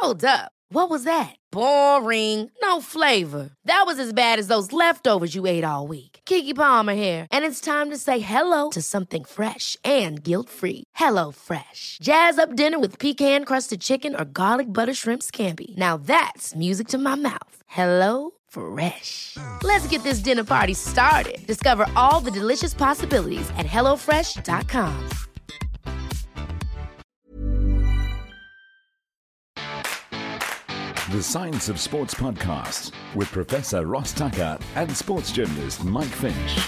Hold up. What was that? Boring. No flavor. That was as bad as those leftovers you ate all week. Keke Palmer here. And it's time to say hello to something fresh and guilt-free. Hello Fresh. Jazz up dinner with pecan-crusted chicken or garlic butter shrimp scampi. Now that's music to my mouth. Hello Fresh. Let's get this dinner party started. Discover all the delicious possibilities at hellofresh.com. The Science of Sports podcast with Professor Ross Tucker and sports journalist Mike Finch.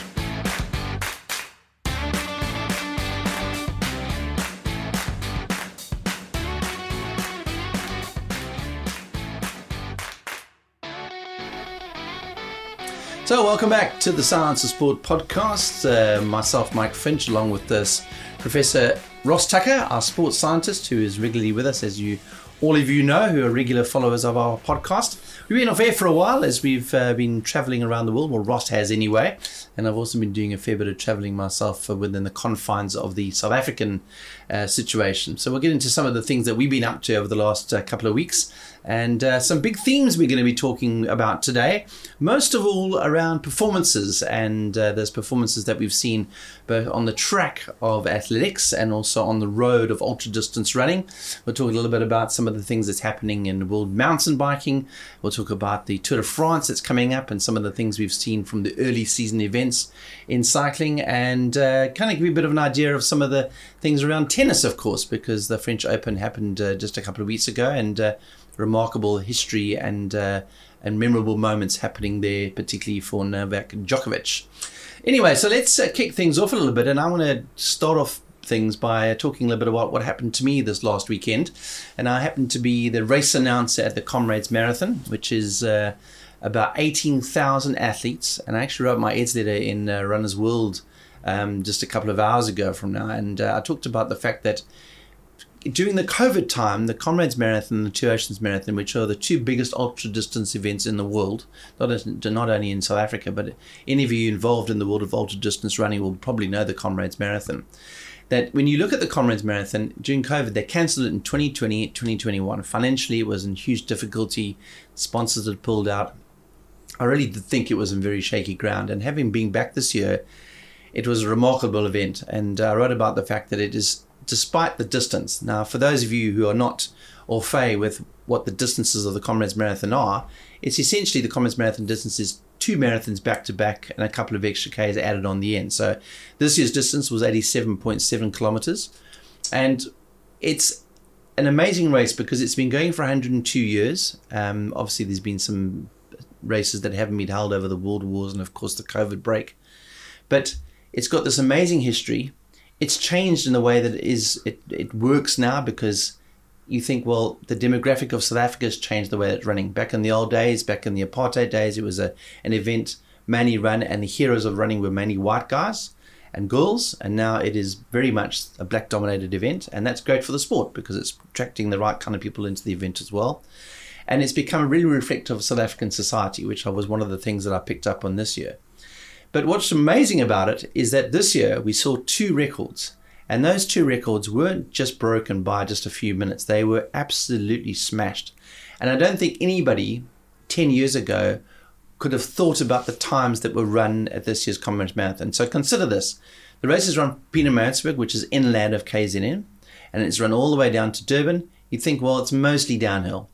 So welcome back to the Science of Sport podcast. Myself, Mike Finch, along with this Professor Ross Tucker, our sports scientist, who is regularly with us, as all of you know, who are regular followers of our podcast. We've been off air for a while as we've been travelling around the world. Well, Ross has anyway. And I've also been doing a fair bit of travelling myself within the confines of the South African situation. So we'll get into some of the things that we've been up to over the last couple of weeks. And some big themes we're going to be talking about today, most of all around performances and those performances that we've seen both on the track of athletics and also on the road of ultra distance running. We'll talk a little bit about some of the things that's happening in world mountain biking. We'll talk about the Tour de France that's coming up and some of the things we've seen from the early season events in cycling, and kind of give you a bit of an idea of some of the things around tennis, of course, because the French Open happened just a couple of weeks ago, and remarkable history and memorable moments happening there, particularly for Novak Djokovic. Anyway, so let's kick things off a little bit, and I want to start off things by talking a little bit about what happened to me this last weekend. And I happened to be the race announcer at the Comrades Marathon, which is about 18,000 athletes, and I actually wrote my Eds letter in Runner's World just a couple of hours ago from now, and I talked about the fact that during the COVID time, the Comrades Marathon and the Two Oceans Marathon, which are the two biggest ultra-distance events in the world, not only in South Africa, but any of you involved in the world of ultra-distance running will probably know the Comrades Marathon. That when you look at the Comrades Marathon, during COVID, they cancelled it in 2020, 2021. Financially, it was in huge difficulty. Sponsors had pulled out. I really did think it was in very shaky ground. And having been back this year, it was a remarkable event. And I wrote about the fact that it is, despite the distance. Now, for those of you who are not au fait with what the distances of the Comrades Marathon are, it's essentially the Comrades Marathon distance is 2 marathons back to back and a couple of extra Ks added on the end. So this year's distance was 87.7 kilometers. And it's an amazing race because it's been going for 102 years. Obviously, there's been some races that haven't been held over the world wars and, of course, the COVID break. But it's got this amazing history. It's changed in the way that it works now, because you think, well, the demographic of South Africa has changed the way it's running. Back in the old days, back in the apartheid days, it was an event mainly run, and the heroes of running were mainly white guys and girls, and now it is very much a black-dominated event, and that's great for the sport because it's attracting the right kind of people into the event as well. And it's become really reflective of South African society, which was one of the things that I picked up on this year. But what's amazing about it is that this year we saw 2 records, and those 2 records weren't just broken by just a few minutes. They were absolutely smashed. And I don't think anybody 10 years ago could have thought about the times that were run at this year's Comrades Marathon. So consider this. The race is run Pietermaritzburg, which is inland of KZN, and it's run all the way down to Durban. You'd think, well, it's mostly downhill.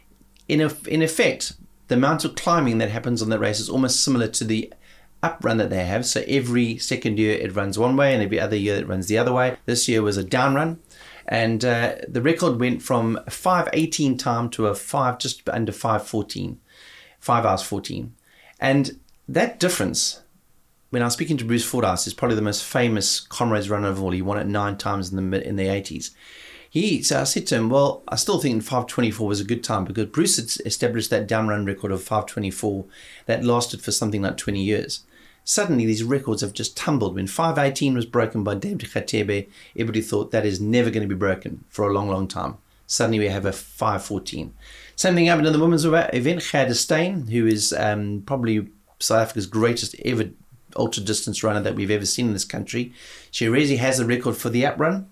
In effect, the amount of climbing that happens on that race is almost similar to the up run that they have. So every second year it runs one way and every other year it runs the other way. This year was a down run, and the record went from a 5:18 time to a just under 5:14, 5 hours 14. And that difference, when I was speaking to Bruce Fordyce, is probably the most famous Comrades runner of all. He won it 9 times in the 80s. So I said to him, well, I still think 5:24 was a good time, because Bruce had established that down run record of 5:24 that lasted for something like 20 years. Suddenly, these records have just tumbled. When 5:18 was broken by Dave de Khatebe, everybody thought that is never going to be broken for a long, long time. Suddenly, we have a 5:14. Same thing happened in the women's event. Gerda Steyn, who is probably South Africa's greatest ever ultra-distance runner that we've ever seen in this country. She already has a record for the up run.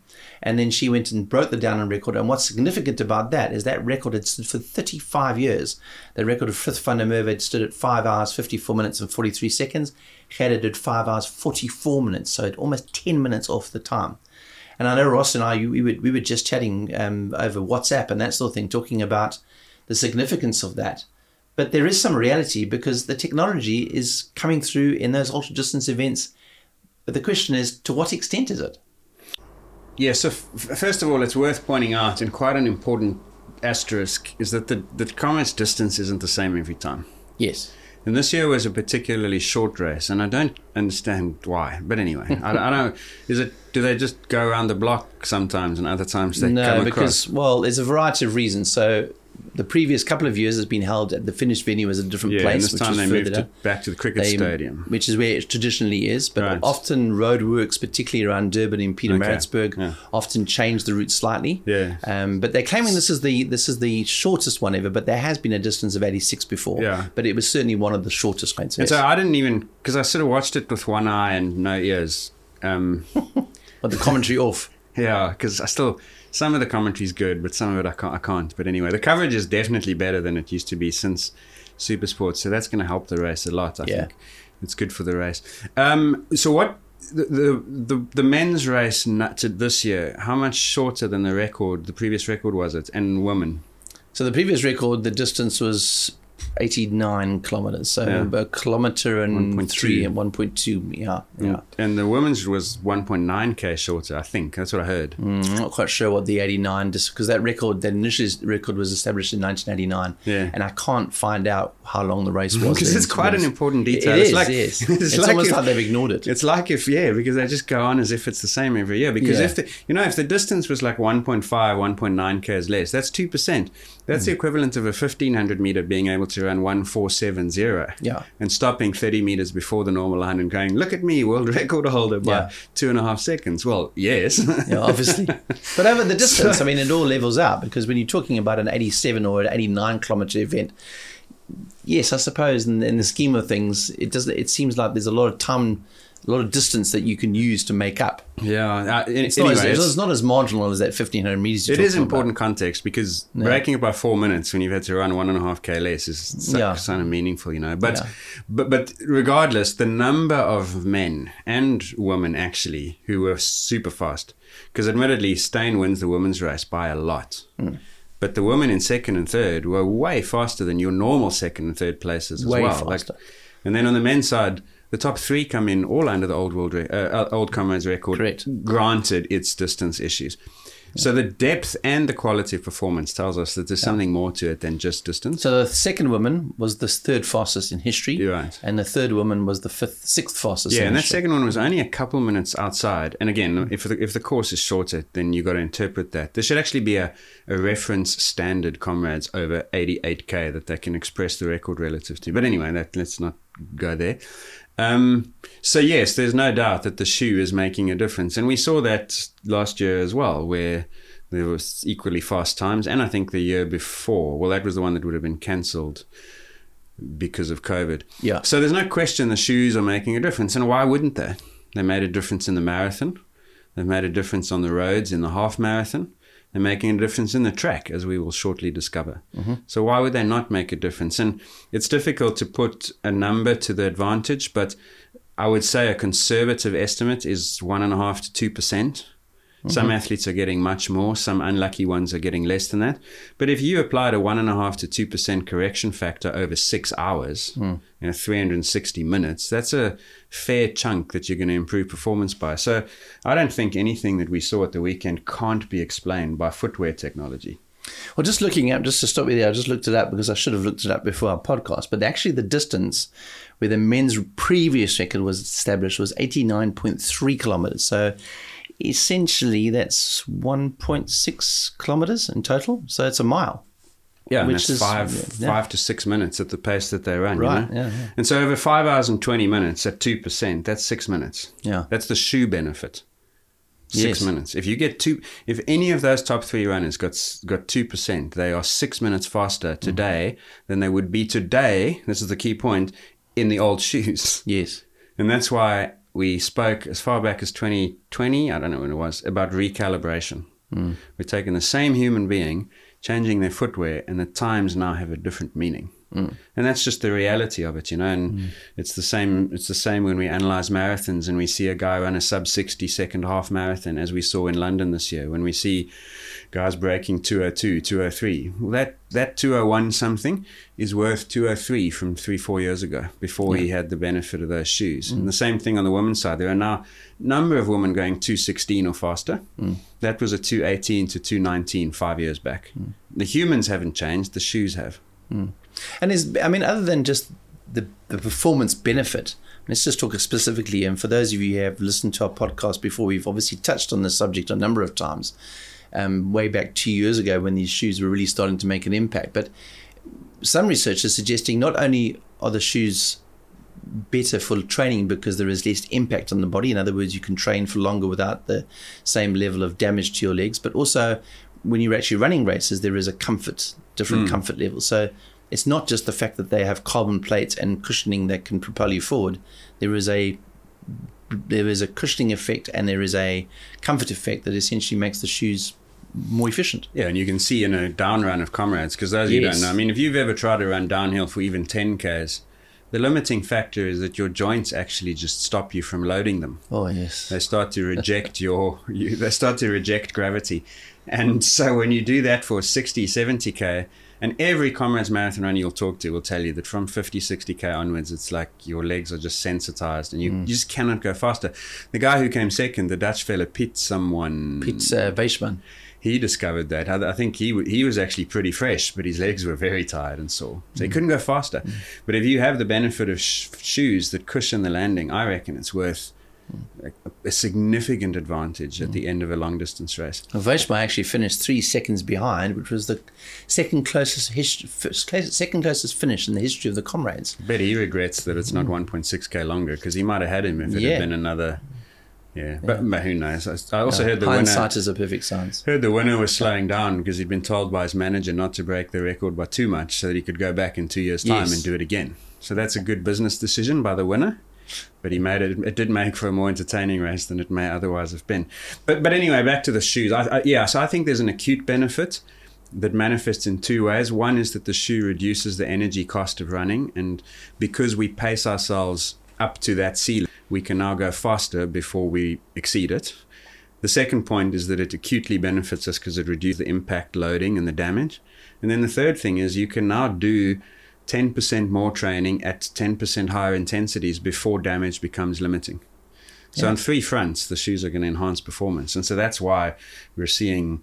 And then she went and broke the Downen record. And what's significant about that is that record had stood for 35 years. The record of Frith van der Merwe had stood at 5 hours, 54 minutes and 43 seconds. Gerda did 5 hours, 44 minutes. So at almost 10 minutes off the time. And I know Ross and I, we were just chatting over WhatsApp and that sort of thing, talking about the significance of that. But there is some reality because the technology is coming through in those ultra-distance events. But the question is, to what extent is it? Yeah, so first of all, it's worth pointing out, and quite an important asterisk, is that the comrades distance isn't the same every time. Yes. And this year was a particularly short race, and I don't understand why. But anyway, I don't know. Do they just go around the block sometimes, and other times they come across? No, because, well, there's a variety of reasons. So the previous couple of years has been held at the finished venue as a different place. And this time they moved it back to the cricket stadium. Which is where it traditionally is. But often roadworks, particularly around Durban and Pietermaritzburg, often change the route slightly. Yeah. But they're claiming this is the shortest one ever, but there has been a distance of 86 before. Yeah. But it was certainly one of the shortest ones. And so I didn't even, because I sort of watched it with one eye and no ears. But the commentary off. Yeah, because some of the commentary is good, but some of it I can't. But anyway, the coverage is definitely better than it used to be since Supersport. So that's going to help the race a lot. I think it's good for the race. So what the men's race this year? How much shorter than the previous record was it? And women? So the previous record, the distance was 89 kilometers, so a kilometer and 1.3 and 1.2. Yeah. And the women's was 1.9k shorter, I think. That's what I heard. I'm not quite sure what the 89, because that initial record was established in 1989. Yeah. And I can't find out how long the race was. Because it's quite an important detail. Yes. It's like almost like they've ignored it. It's like because they just go on as if it's the same every year. Because if the distance was like 1.5, 1.9k less, that's 2%. That's the equivalent of a 1500 meter being able to run 1470. Yeah. And stopping 30 meters before the normal line and going, look at me, world record holder by 2.5 seconds. Well, yes. Yeah, obviously. But over the distance, I mean, it all levels out, because when you're talking about an 87 or an 89 kilometer event, yes, I suppose in the scheme of things, it seems like there's a lot of time, a lot of distance that you can use to make up. Yeah. It's not as marginal as that 1,500 meters. It is important context, because breaking it by 4 minutes when you've had to run 1.5k less is kind of meaningful, But regardless, the number of men and women actually who were super fast, because admittedly Steyn wins the women's race by a lot. But the women in second and third were way faster than your normal second and third places as well. Way faster. And then on the men's side, the top three come in all under the old comrades record. Correct. Granted, it's distance issues. So the depth and the quality of performance tells us that there's something more to it than just distance. So the second woman was the third fastest in history. You're right. And the third woman was the sixth fastest in and that history. second one was only a couple minutes outside. And again, if the course is shorter, then you've got to interpret that. There should actually be a reference standard comrades over 88k that they can express the record relative to. But anyway, let's not go there. So yes, there's no doubt that the shoe is making a difference, and we saw that last year as well, where there was equally fast times, and I think the year before, well, that was the one that would have been cancelled because of COVID. Yeah. So there's no question the shoes are making a difference, and why wouldn't they? They made a difference in the marathon. They've made a difference on the roads in the half marathon. They're making a difference in the track, as we will shortly discover. So why would they not make a difference? And it's difficult to put a number to the advantage, but I would say a conservative estimate is 1.5 to 2%. Some athletes are getting much more. Some unlucky ones are getting less than that. But if you applied a 1.5 to 2% correction factor over 6 hours, 360 minutes, that's a fair chunk that you're going to improve performance by. So I don't think anything that we saw at the weekend can't be explained by footwear technology. Well, just to stop you there, I just looked it up because I should have looked it up before our podcast. But actually the distance where the men's previous record was established was 89.3 kilometers. So essentially that's 1.6 kilometers in total. So it's a mile. Yeah, which is 5 to 6 minutes at the pace that they run. Right, you know? And so over 5 hours and 20 minutes at 2%, that's 6 minutes. Yeah. That's the shoe benefit. 6 minutes. If any of those top three runners got 2%, they are 6 minutes faster today than they would be today. This is the key point, in the old shoes. Yes. And that's why we spoke as far back as 2020, I don't know when it was, about recalibration. We're taking the same human being, changing their footwear, and the times now have a different meaning. And that's just the reality of it, you know. And it's the same. It's the same when we analyze marathons and we see a guy run a sub 60 second half marathon, as we saw in London this year. When we see guys breaking 2:02, 2:03, well, that 2:01 something is worth 2:03 from 3-4 years ago, before he had the benefit of those shoes. And the same thing on the women's side. There are now a number of women going 2:16 or faster. That was a 2:18 to 2:19 5 years back. The humans haven't changed. The shoes have. And other than just the performance benefit, let's just talk specifically, and for those of you who have listened to our podcast before, we've obviously touched on this subject a number of times, way back 2 years ago when these shoes were really starting to make an impact. But some research is suggesting not only are the shoes better for training because there is less impact on the body, in other words, you can train for longer without the same level of damage to your legs, but also when you're actually running races, there is a different comfort level. So it's not just the fact that they have carbon plates and cushioning that can propel you forward. There is a cushioning effect and there is a comfort effect that essentially makes the shoes more efficient. Yeah, and you can see in a down run of Comrades, because those of you don't know, if you've ever tried to run downhill for even 10Ks, the limiting factor is that your joints actually just stop you from loading them. Oh, yes. They start to reject they start to reject gravity. And so when you do that for 60, 70K, and every Comrades marathon runner you'll talk to will tell you that from 50, 60K onwards, it's like your legs are just sensitized and you just cannot go faster. The guy who came second, the Dutch fella, Piet Weisman, he discovered that. I think he was actually pretty fresh, but his legs were very tired and sore. So he couldn't go faster. But if you have the benefit of shoes that cushion the landing, I reckon it's worth a significant advantage at the end of a long distance race. Weisman actually finished 3 seconds behind, which was the second closest finish in the history of the Comrades. I bet he regrets that it's not 1.6K longer, because he might have had him if it had been another. But who knows? I also heard the hindsight is a perfect science. Heard the winner was slowing down because he'd been told by his manager not to break the record by too much, so that he could go back in 2 years' time and do it again. So that's a good business decision by the winner. But he made it. It did make for a more entertaining race than it may otherwise have been. But anyway, back to the shoes. So I think there's an acute benefit that manifests in two ways. One is that the shoe reduces the energy cost of running, and because we pace ourselves up to that ceiling, we can now go faster before we exceed it. The second point is that it acutely benefits us because it reduces the impact loading and the damage. And then the third thing is you can now do 10% more training at 10% higher intensities before damage becomes limiting. So on three fronts, the shoes are going to enhance performance. And so that's why we're seeing,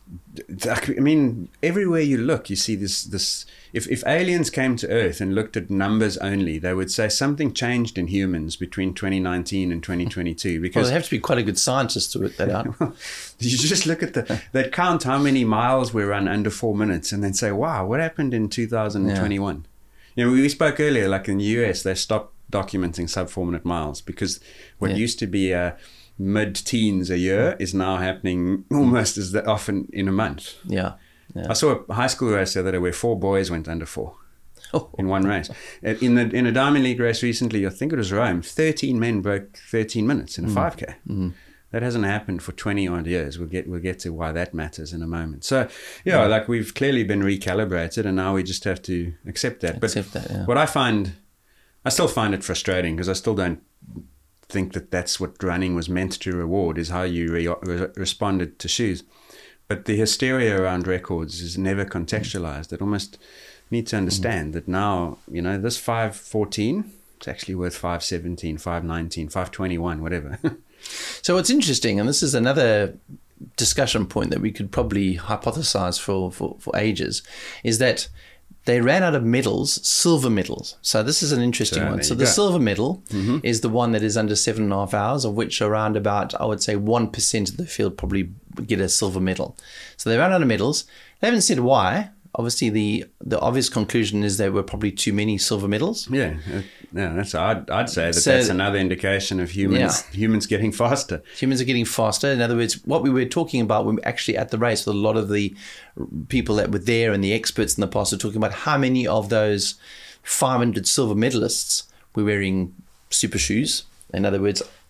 everywhere you look, you see this. If aliens came to Earth and looked at numbers only, they would say something changed in humans between 2019 and 2022. Because they have to be quite a good scientist to work that out. You just look at they'd count how many miles we run under 4 minutes and then say, wow, what happened in 2021? We spoke earlier, like in the US, they stopped documenting sub 4 minute miles because what used to be mid-teens a year is now happening almost as often in a month. Yeah. I saw a high school race the other day where 4 boys went under 4 in one race. In a Diamond League race recently, I think it was Rome, 13 men broke 13 minutes in a 5K. Mm-hmm. That hasn't happened for 20 odd years. We'll get to why that matters in a moment. So, like we've clearly been recalibrated, and now we just have to accept that. What I still find it frustrating, because I still don't think that that's what running was meant to reward, is how you responded to shoes. But the hysteria around records is never contextualized. It almost need to understand that now, this 5:14, it's actually worth 5:17, 5:19, 5:21, whatever. So what's interesting, and this is another discussion point that we could probably hypothesize for ages, is that they ran out of medals, silver medals. So this is an interesting one. So the silver medal is the one that is under 7.5 hours, of which around about, I would say, 1% of the field probably get a silver medal. So they ran out of medals. They haven't said why. Obviously, the obvious conclusion is there were probably too many silver medals. Yeah, that's. I'd say that's another indication of humans getting faster. Humans are getting faster. In other words, what we were talking about when we actually at the race, with a lot of the people that were there and the experts in the past were talking about how many of those 500 silver medalists were wearing super shoes. In other words,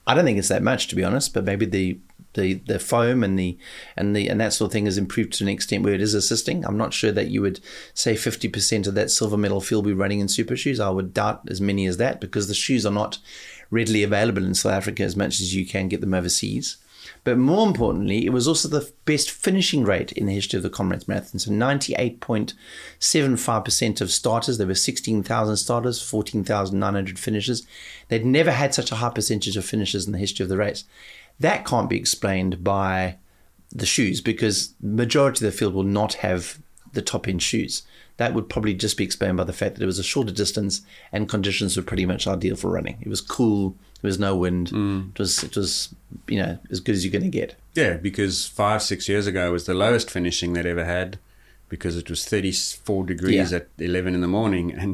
I don't think it's that much, to be honest, but maybe the foam and that sort of thing has improved to an extent where it is assisting. I'm not sure that you would say 50% of that silver medal field will be running in super shoes. I would doubt as many as that, because the shoes are not readily available in South Africa as much as you can get them overseas. But more importantly, it was also the best finishing rate in the history of the Comrades Marathon. So 98.75% of starters. There were 16,000 starters, 14,900 finishers. They'd never had such a high percentage of finishers in the history of the race. That can't be explained by the shoes, because the majority of the field will not have the top-end shoes. That would probably just be explained by the fact that it was a shorter distance and conditions were pretty much ideal for running. It was cool. There was no wind. It was as good as you're going to get. Yeah, because 5-6 years ago it was the lowest finishing they'd ever had, because it was 34 degrees at 11 in the morning and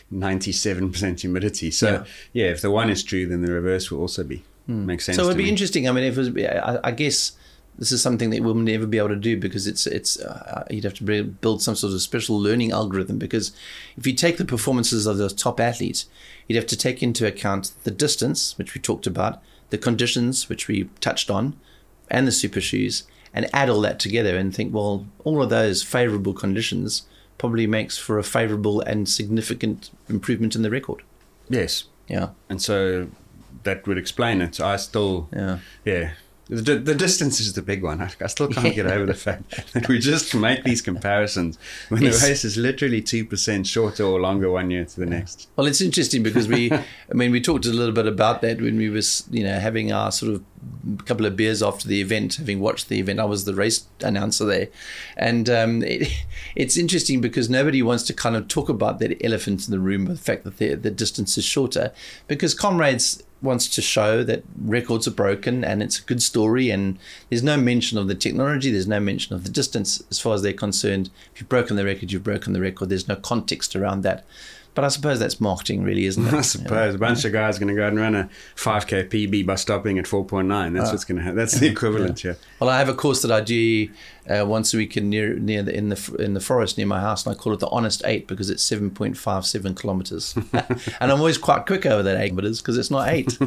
97% humidity. So, if the one is true, then the reverse will also be. Makes sense. So it would to be me. interesting. I mean, if it was, I guess this is something that we'll never be able to do, because it's you'd have to build some sort of special learning algorithm, because if you take the performances of those top athletes, you'd have to take into account the distance, which we talked about, the conditions, which we touched on, and the super shoes, and add all that together and think, well, all of those favorable conditions probably makes for a favorable and significant improvement in the record. Yes. Yeah. And so that would explain it. I still, The distance is the big one. I still can't get over the fact that we just make these comparisons when the race is literally 2% shorter or longer one year to the next. Well, it's interesting because we talked a little bit about that when we was, having our sort of couple of beers after the event, having watched the event. I was the race announcer there. And it's interesting because nobody wants to kind of talk about that elephant in the room, the fact that the distance is shorter, because Comrades wants to show that records are broken and it's a good story, and there's no mention of the technology, there's no mention of the distance as far as they're concerned. If you've broken the record, you've broken the record. There's no context around that. But I suppose that's marketing, really, isn't it? I suppose a bunch of guys are going to go out and run a 5K PB by stopping at 4.9. That's what's going to happen. That's the equivalent, yeah. Well, I have a course that I do once a week in the forest near my house, and I call it the Honest 8 because it's 7.57 kilometers. And I'm always quite quick over that 8 kilometers because it's not 8.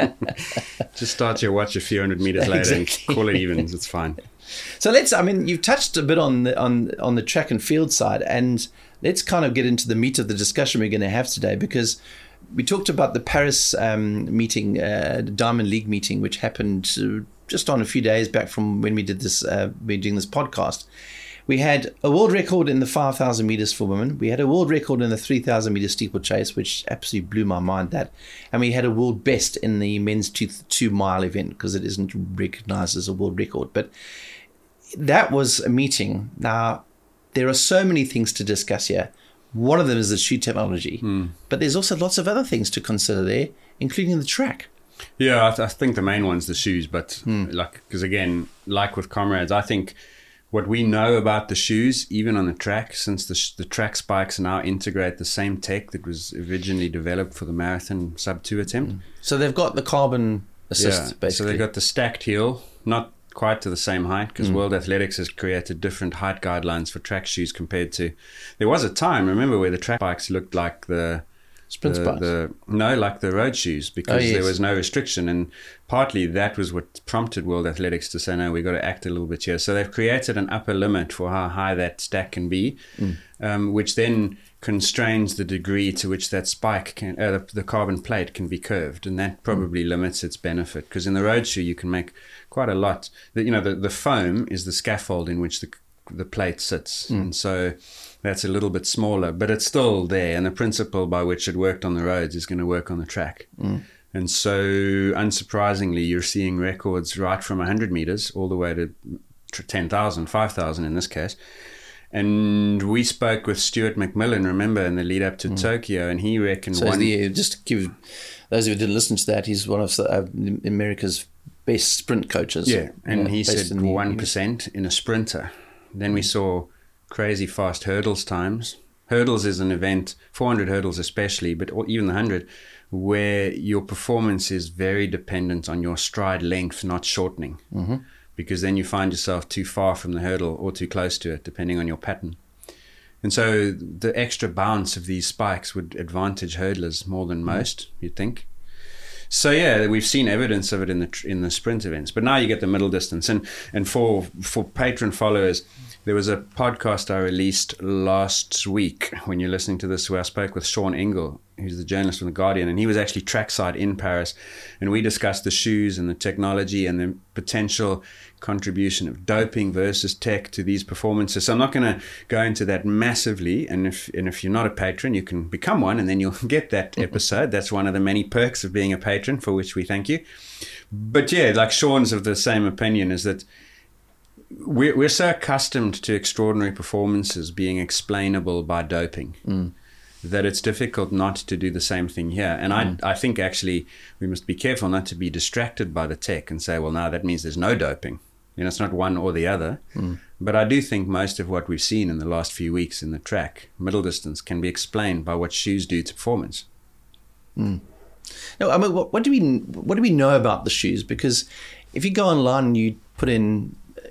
Just start your watch a few hundred meters later and call it evens. It's fine. So you've touched a bit on the track and field side, and let's kind of get into the meat of the discussion we're going to have today, because we talked about the Paris meeting, the Diamond League meeting, which happened just on a few days back from when we did this. We're doing this podcast. We had a world record in the 5,000 meters for women. We had a world record in the 3,000 meter steeplechase, which absolutely blew my mind. And we had a world best in the men's 2 mile event, because it isn't recognized as a world record. But that was a meeting. Now, there are so many things to discuss here. One of them is the shoe technology, but there's also lots of other things to consider there, including the track. Yeah, I think the main one's the shoes, but because again, like with Comrades, I think what we know about the shoes, even on the track, since the track spikes now integrate the same tech that was originally developed for the marathon sub-2 attempt. So they've got the carbon assist, basically. So they've got the stacked heel, not quite to the same height, because World Athletics has created different height guidelines for track shoes compared to... There was a time, remember, where the track bikes looked like the... Sprint bikes? Like the road shoes, because there was no restriction, and partly that was what prompted World Athletics to say, no, we've got to act a little bit here. So they've created an upper limit for how high that stack can be, which then constrains the degree to which that spike can, the carbon plate can be curved, and that probably limits its benefit, because in the road shoe you can make quite a lot. The foam is the scaffold in which the plate sits, and so that's a little bit smaller, but it's still there, and the principle by which it worked on the roads is going to work on the track. And so unsurprisingly, you're seeing records right from 100 meters all the way to 10,000, 5,000 in this case. And we spoke with Stuart McMillan, remember, in the lead up to Tokyo, and he reckoned just to give those who didn't listen to that, he's one of America's best sprint coaches. Yeah, and he said 1% in a sprinter. Then we saw crazy fast hurdles times. Hurdles is an event, 400 hurdles especially, but even the 100, where your performance is very dependent on your stride length not shortening. Because then you find yourself too far from the hurdle or too close to it, depending on your pattern. And so the extra bounce of these spikes would advantage hurdlers more than most, you'd think. So yeah, we've seen evidence of it in the sprint events, but now you get the middle distance. And for patron followers, there was a podcast I released last week when you're listening to this, where I spoke with Sean Ingle, who's the journalist from The Guardian, and he was actually trackside in Paris, and we discussed the shoes and the technology and the potential contribution of doping versus tech to these performances. So I'm not going to go into that massively, and if you're not a patron, you can become one, and then you'll get that episode. That's one of the many perks of being a patron, for which we thank you. But yeah, like Sean's of the same opinion, is that we're so accustomed to extraordinary performances being explainable by doping that it's difficult not to do the same thing here. And I think actually we must be careful not to be distracted by the tech and say, well, now that means there's no doping. It's not one or the other. But I do think most of what we've seen in the last few weeks in the track, middle distance, can be explained by what shoes do to performance. No, I mean, what do we know about the shoes? Because if you go online and you put in,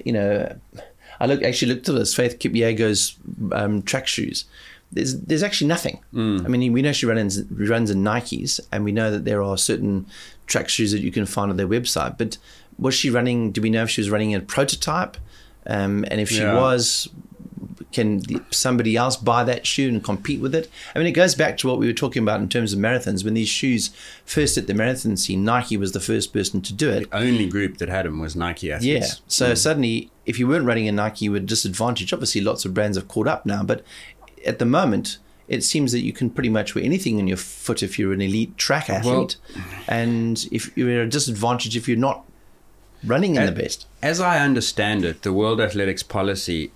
I actually looked at this, Faith Kipyego's track shoes. There's actually nothing. I mean, we know she runs in Nikes, and we know that there are certain track shoes that you can find on their website. But was she running? Do we know if she was running a prototype? And if she was, can somebody else buy that shoe and compete with it? I mean, it goes back to what we were talking about in terms of marathons. When these shoes first hit the marathon scene, Nike was the first person to do it. The only group that had them was Nike athletes. Yeah. So suddenly, if you weren't running a Nike, you were at a disadvantage. Obviously, lots of brands have caught up now, but at the moment, it seems that you can pretty much wear anything on your foot if you're an elite track athlete. And if you're at a disadvantage if you're not running in the best. As I understand it, the World Athletics policy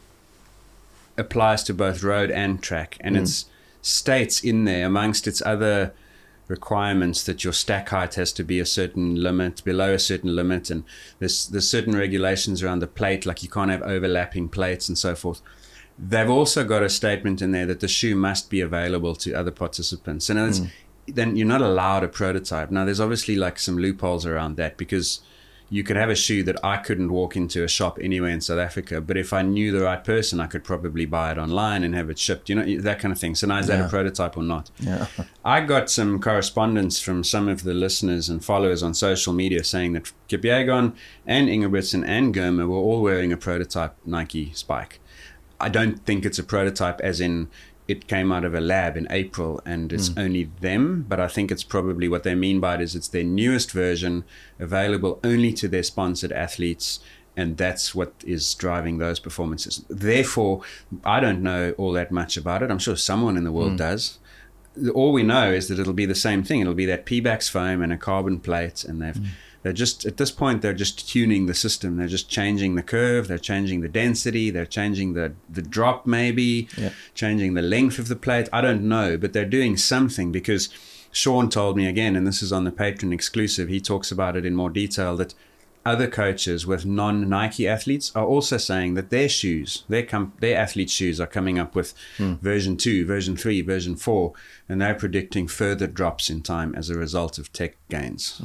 applies to both road and track, and it states in there, amongst its other requirements, that your stack height has to be a certain limit, below a certain limit, and there's certain regulations around the plate, like you can't have overlapping plates and so forth. They've also got a statement in there that the shoe must be available to other participants. And then you're not allowed a prototype. Now, there's obviously like some loopholes around that, because you could have a shoe that I couldn't walk into a shop anywhere in South Africa, but if I knew the right person, I could probably buy it online and have it shipped, that kind of thing. So now, is that a prototype or not? Yeah. I got some correspondence from some of the listeners and followers on social media saying that Kipyegon and Ingebrigtsen and Germer were all wearing a prototype Nike Spike. I don't think it's a prototype as in it came out of a lab in April and it's only them, but I think it's probably what they mean by it is it's their newest version available only to their sponsored athletes, and that's what is driving those performances. Therefore, I don't know all that much about it. I'm sure someone in the world does. All we know is that it'll be the same thing. It'll be that Pebax foam and a carbon plate, and they're just, at this point, they're just tuning the system. They're just changing the curve. They're changing the density. They're changing the drop, maybe, changing the length of the plate. I don't know, but they're doing something, because Sean told me again, and this is on the Patreon exclusive, he talks about it in more detail, that other coaches with non-Nike athletes are also saying that their shoes, their athlete shoes are coming up with version 2, version 3, version 4, and they're predicting further drops in time as a result of tech gains.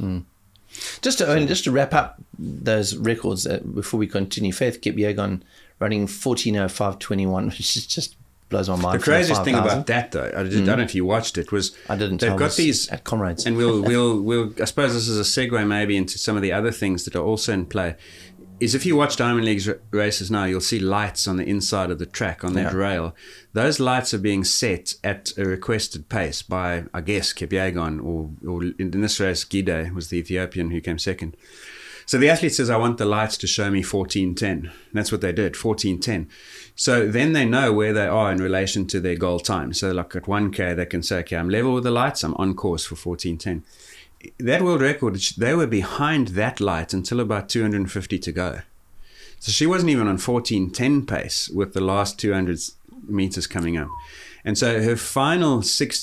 Just to wrap up those records before we continue, Faith Kipyegon running 14:05:21, which just blows my mind. The craziest thing about that, though, I don't know if you watched it, was I didn't. They've got these at Comrades, and we'll. I suppose this is a segue maybe into some of the other things that are also in play. Is if you watch Diamond League's races now, you'll see lights on the inside of the track on that rail. Those lights are being set at a requested pace by, I guess, Kipyegon, or in this race, Gide was the Ethiopian who came second. So the athlete says, I want the lights to show me 14:10. That's what they did, 14:10. So then they know where they are in relation to their goal time. So like at 1K, they can say, okay, I'm level with the lights, I'm on course for 14:10. That world record, they were behind that light until about 250 to go. So she wasn't even on 14:10 pace with the last 200 meters coming up. And so her final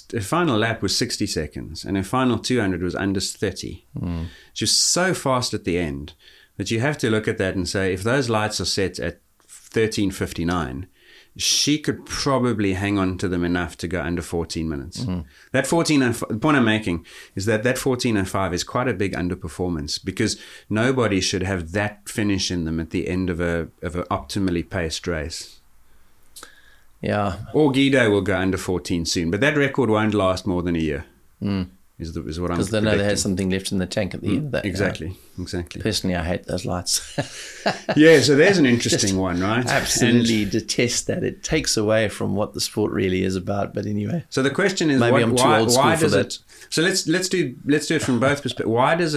lap was 60 seconds, and her final 200 was under 30. She was so fast at the end that you have to look at that and say, if those lights are set at 13:59, she could probably hang on to them enough to go under 14 minutes. That 14:05, the point I'm making is that 14:05 is quite a big underperformance, because nobody should have that finish in them at the end of an optimally paced race. Yeah. Or Gide will go under 14 soon, but that record won't last more than a year. is what I'm Because they know they predicting. had something left in the tank at the end of that. Exactly. Personally, I hate those lights. Yeah, so there's an interesting one, right? Absolutely detest that. It takes away from what the sport really is about. But anyway, So the question is, Maybe I'm too old school why for does that. it? So let's do it from both perspectives.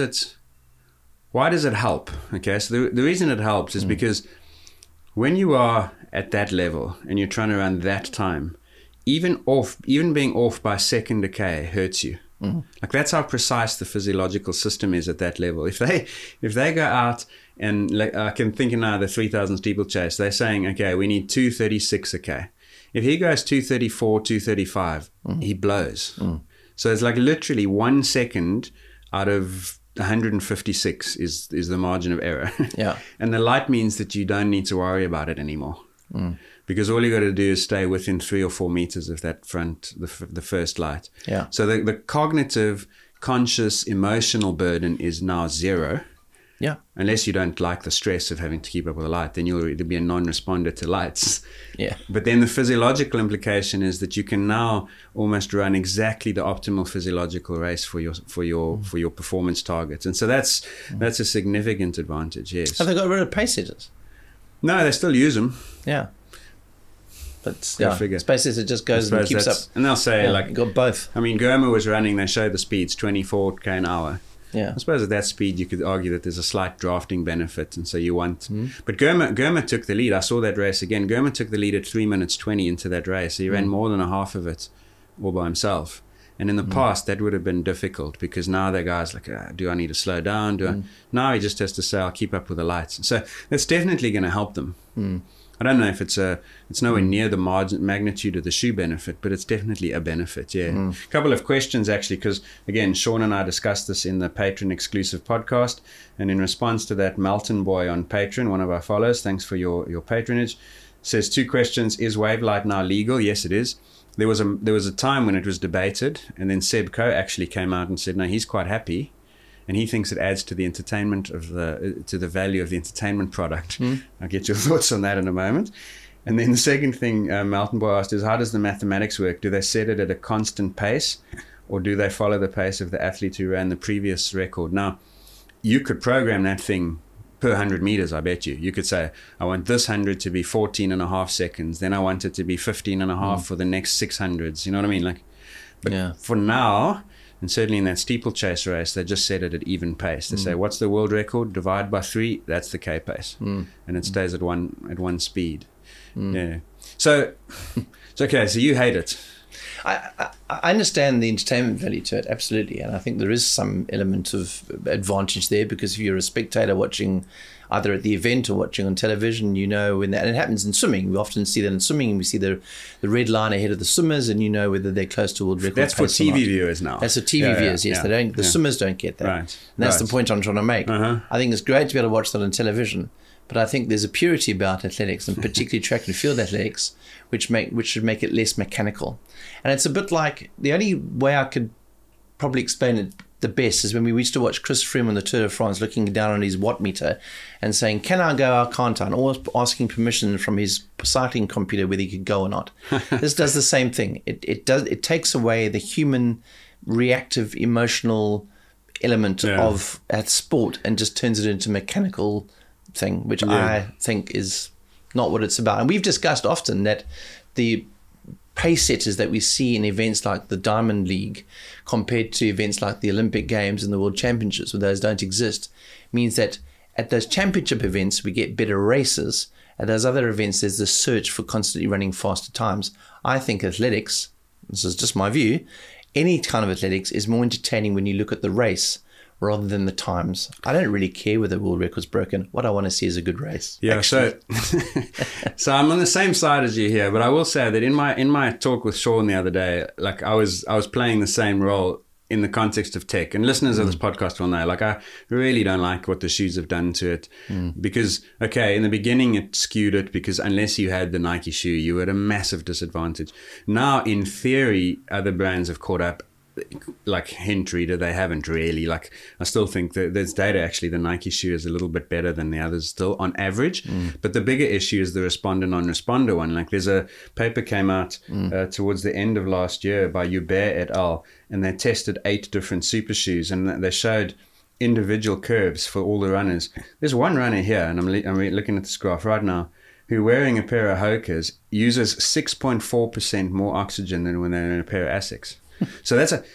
Why does it help? Okay, so the reason it helps is because when you are at that level and you're trying to run that time, even being off by a second decay hurts you. Like that's how precise the physiological system is at that level. If they go out and like I can think of now the 3,000 steeplechase, they're saying, okay, we need 236 a K. If he goes 234, 235, he blows. So it's like literally 1 second out of 156 is the margin of error. Yeah. And the light means that you don't need to worry about it anymore. Because all you got to do is stay within 3 or 4 meters of that the first light. Yeah. So the cognitive, conscious, emotional burden is now zero. yeah, Unless you don't like the stress of having to keep up with the light, then you'll be a non-responder to lights. yeah, But then the physiological implication is that you can now almost run exactly the optimal physiological race for your performance targets, and so that's a significant advantage. Yes. have they got rid of pace setters? No, they still use them. Yeah, but Go yeah, figure. space setter just goes and keeps up. And they'll say Yeah, like, you got both. I mean, Germa was running. They showed the speeds 24k an hour. Yeah, I suppose at that speed, you could argue that there's a slight drafting benefit, and so you want. But Germa took the lead. I saw that race again. Germa took the lead at 3 minutes 20 into that race. He ran more than a half of it all by himself. And in the past, that would have been difficult because now the guy's like, do I need to slow down? Now he just has to say, I'll keep up with the lights. So that's definitely going to help them. I don't know if it's nowhere near the magnitude of the shoe benefit, but it's definitely a benefit. Yeah. A couple of questions actually, because again, Sean and I discussed this in the Patreon exclusive podcast, and in response to that, Melton Boy on Patreon, one of our followers, thanks for your patronage, says 2 questions: is wave light now legal? Yes, it is. There was a time when it was debated, and then Seb Coe actually came out and said no, he's quite happy. And he thinks it adds to the entertainment to the value of the entertainment product. I'll get your thoughts on that in a moment. And then the second thing Melton Boy asked is, how does the mathematics work? Do they set it at a constant pace, or do they follow the pace of the athlete who ran the previous record? Now, you could program that thing per 100 meters, I bet you. You could say, I want this 100 to be 14.5 seconds. Then I want it to be 15.5 for the next 600s. You know what I mean? But for now, and certainly in that steeplechase race, they just set it at even pace. They say, what's the world record? Divide by 3, that's the K pace. And it stays at one speed. Yeah. So it's okay. So you hate it. I understand the entertainment value to it, absolutely. And I think there is some element of advantage there, because if you're a spectator watching either at the event or watching on television, you know when that, and it happens in swimming. We often see that in swimming, and we see the red line ahead of the swimmers, and you know whether they're close to world record. That's for pace or not. TV viewers now. That's for TV viewers, yes. They don't. The swimmers don't get that. Right. And that's the point I'm trying to make. I think it's great to be able to watch that on television, but I think there's a purity about athletics, and particularly track and field athletics, which should make it less mechanical. And it's a bit like, the only way I could probably explain it the best is when we used to watch Chris Froome on the Tour de France, looking down on his watt meter and saying, can I go or can't I? And always asking permission from his cycling computer whether he could go or not. This does the same thing. It takes away the human reactive emotional element of at sport and just turns it into a mechanical thing, which I think is not what it's about. And we've discussed often that the pace setters that we see in events like the Diamond League compared to events like the Olympic Games and the World Championships, where those don't exist, means that at those championship events we get better races. At those other events there's this search for constantly running faster times. I think athletics, this is just my view, any kind of athletics is more entertaining when you look at the race rather than the times. I don't really care whether the world record's broken. What I want to see is a good race. Yeah, so I'm on the same side as you here, but I will say that in my talk with Sean the other day, like I was playing the same role in the context of tech. And listeners of this podcast will know, like I really don't like what the shoes have done to it, because, okay, in the beginning it skewed it, because unless you had the Nike shoe, you were at a massive disadvantage. Now, in theory, other brands have caught up like hint reader, they haven't really. Like, I still think that there's data, actually, the Nike shoe is a little bit better than the others still on average. But the bigger issue is the responder non-responder one. Like, there's a paper came out towards the end of last year by Hubert et al. And they tested 8 different super shoes, and they showed individual curves for all the runners. There's one runner here, and I'm looking at this graph right now, who, wearing a pair of Hokas, uses 6.4% more oxygen than when they're in a pair of Asics. So that's a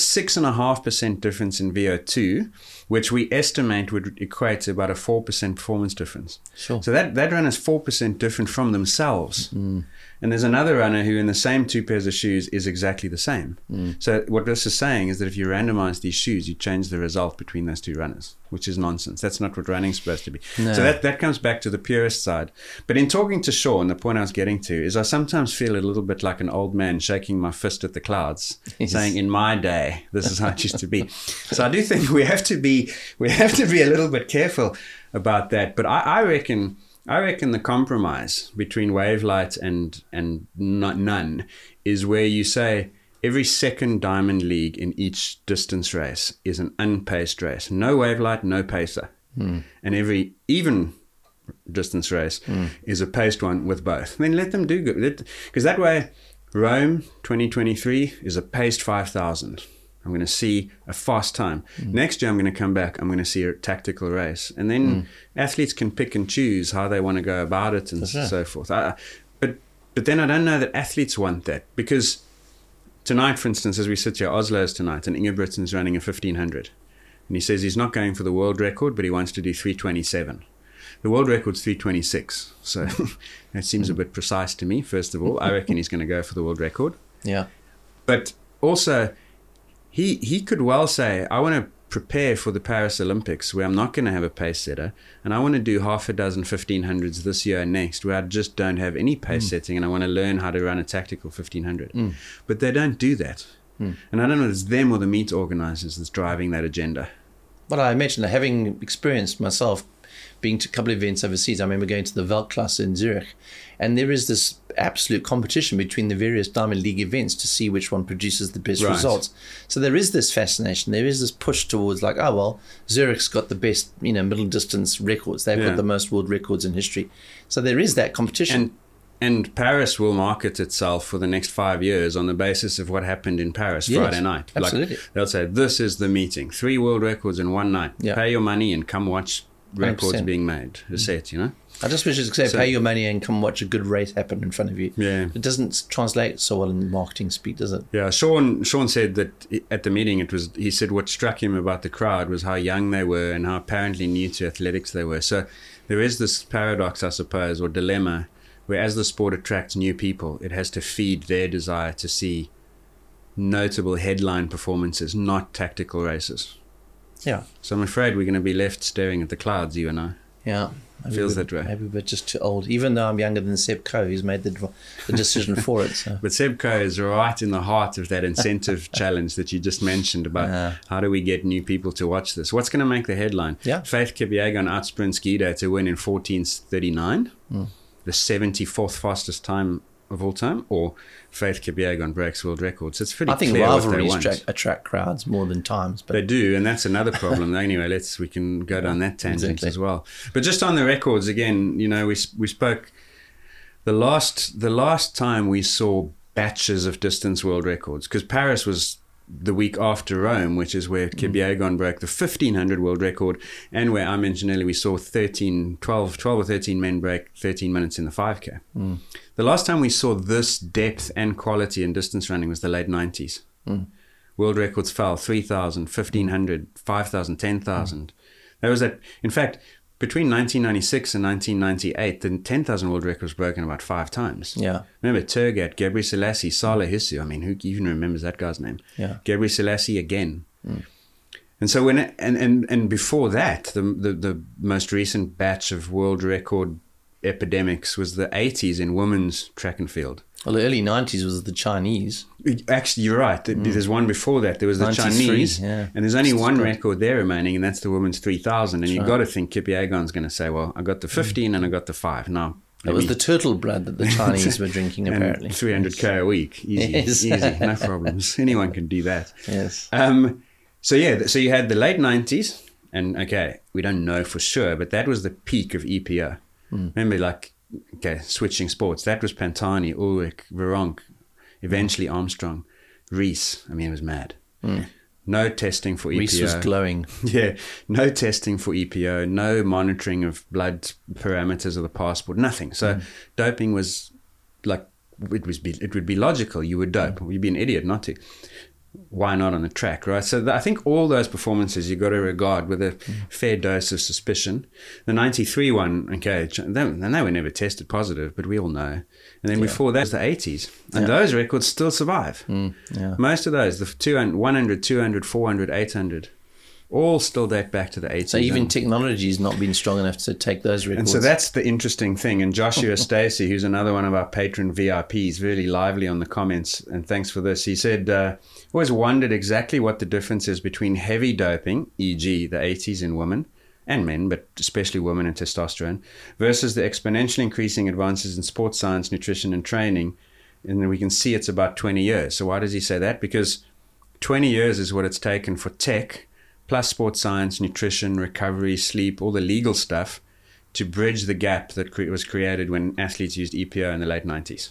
6.5% difference in VO2, which we estimate would equate to about a 4% performance difference. Sure. So that runner is 4% different from themselves. And there's another runner who, in the same 2 pairs of shoes, is exactly the same. So what this is saying is that if you randomize these shoes, you change the result between those 2 runners, which is nonsense. That's not what running's supposed to be. No. So that comes back to the purist side. But in talking to Sean, the point I was getting to is I sometimes feel a little bit like an old man shaking my fist at the clouds, saying, in my day, this is how it used to be. So I do think we have to be a little bit careful about that. But I reckon the compromise between Wavelight and none is where you say every second Diamond League in each distance race is an unpaced race. No Wavelight, no pacer. And every even distance race is a paced one with both. Then let them do good. Because that way, Rome 2023 is a paced 5,000. I'm going to see a fast time. Next year, I'm going to come back. I'm going to see a tactical race. And then athletes can pick and choose how they want to go about it and so forth. But then I don't know that athletes want that. Because tonight, for instance, as we sit here, Oslo's tonight, and Ingebrigtsen's running a 1,500. And he says he's not going for the world record, but he wants to do 3:27. The world record's 3:26. So that seems a bit precise to me, first of all. I reckon he's going to go for the world record. Yeah. But also, he could well say, I want to prepare for the Paris Olympics where I'm not going to have a pace setter, and I want to do half a dozen 1,500s this year and next where I just don't have any pace setting, and I want to learn how to run a tactical 1,500. But they don't do that. And I don't know if it's them or the meet organizers that's driving that agenda. But I imagine, having experienced myself being to a couple of events overseas, I remember going to the Weltklasse in Zurich, and there is this absolute competition between the various Diamond League events to see which one produces the best results. So there is this fascination, there is this push towards like, oh, well, Zurich's got the best, middle distance records. They've got the most world records in history. So there is that competition. And Paris will market itself for the next 5 years on the basis of what happened in Paris Friday night. Absolutely. Like, they'll say, this is the meeting. 3 world records in one night. Yeah. Pay your money and come watch records 100%. Being made. A set, I just wish it could say, pay your money and come watch a good race happen in front of you. Yeah. It doesn't translate so well in marketing speak, does it? Yeah. Sean said that at the meeting, he said what struck him about the crowd was how young they were and how apparently new to athletics they were. So there is this paradox, I suppose, or dilemma, where as the sport attracts new people, it has to feed their desire to see notable headline performances, not tactical races. Yeah. So I'm afraid we're going to be left staring at the clouds, you and I. Yeah. Feels that way. Maybe we're just too old, even though I'm younger than Seb Coe, who's made the decision for it. So. But Seb Coe is right in the heart of that incentive challenge that you just mentioned about how do we get new people to watch this? What's going to make the headline? Yeah. Faith Kipyegon outsprints Guido to win in 14:39, the 74th fastest time of all time, or Faith Kipyegon breaks world records. It's pretty clear. I think rivalries attract crowds more than times. But they do, and that's another problem. Anyway, we can go down that tangent as well. But just on the records again, we spoke the last time we saw batches of distance world records, because Paris was the week after Rome, which is where Kipyegon broke the 1,500 world record, and where I mentioned earlier we saw 12 or 13 men break 13 minutes in the 5K. The last time we saw this depth and quality in distance running was the late 90s. World records fell 3,000, 1,500, 5,000, 10,000. That was in fact, between 1996 and 1998, the 10,000 world record was broken about 5 times. Yeah. Remember Turgat, Gebre Selassie, Salah Hissu. I mean, who even remembers that guy's name? Yeah. Gebre Selassie again. And so and before that, the most recent batch of world record epidemics was the 80s in women's track and field. Well, the early 90s was the Chinese. Actually, you're right. There's one before that. There was the Chinese. Yeah. And there's only one record there remaining, and that's the women's 3,000. And you've got to think Kipyegon's going to say, well, I got the 15 and I got the 5. Now, It was the turtle blood that the Chinese were drinking, apparently. 300k a week. Easy. Yes. Easy. No problems. Anyone can do that. Yes. So you had the late 90s, and okay, we don't know for sure, but that was the peak of EPO. Remember, switching sports, that was Pantani, Ulrich, Veronk, eventually Armstrong, Rees. I mean, it was mad. No testing for EPO. Rees was glowing. Yeah, no testing for EPO, no monitoring of blood parameters of the passport, nothing. So doping was like, it would be logical. You would dope. You'd be an idiot not to. Why not on the track, right? So I think all those performances you got to regard with a fair dose of suspicion. The 93 one, okay, they were never tested positive, but we all know. And then before that was the 80s. And those records still survive. Most of those, the 200, 100, 200, 400, 800, all still date back to the 80s. So even technology has not been strong enough to take those records. And so that's the interesting thing. And Joshua Stacey, who's another one of our patron VIPs, really lively on the comments, and thanks for this. He said, always wondered exactly what the difference is between heavy doping, e.g. the 80s in women and men, but especially women and testosterone, versus the exponentially increasing advances in sports science, nutrition and training. And then we can see it's about 20 years. So why does he say that? Because 20 years is what it's taken for tech, plus sports science, nutrition, recovery, sleep, all the legal stuff, to bridge the gap that was created when athletes used EPO in the late 90s.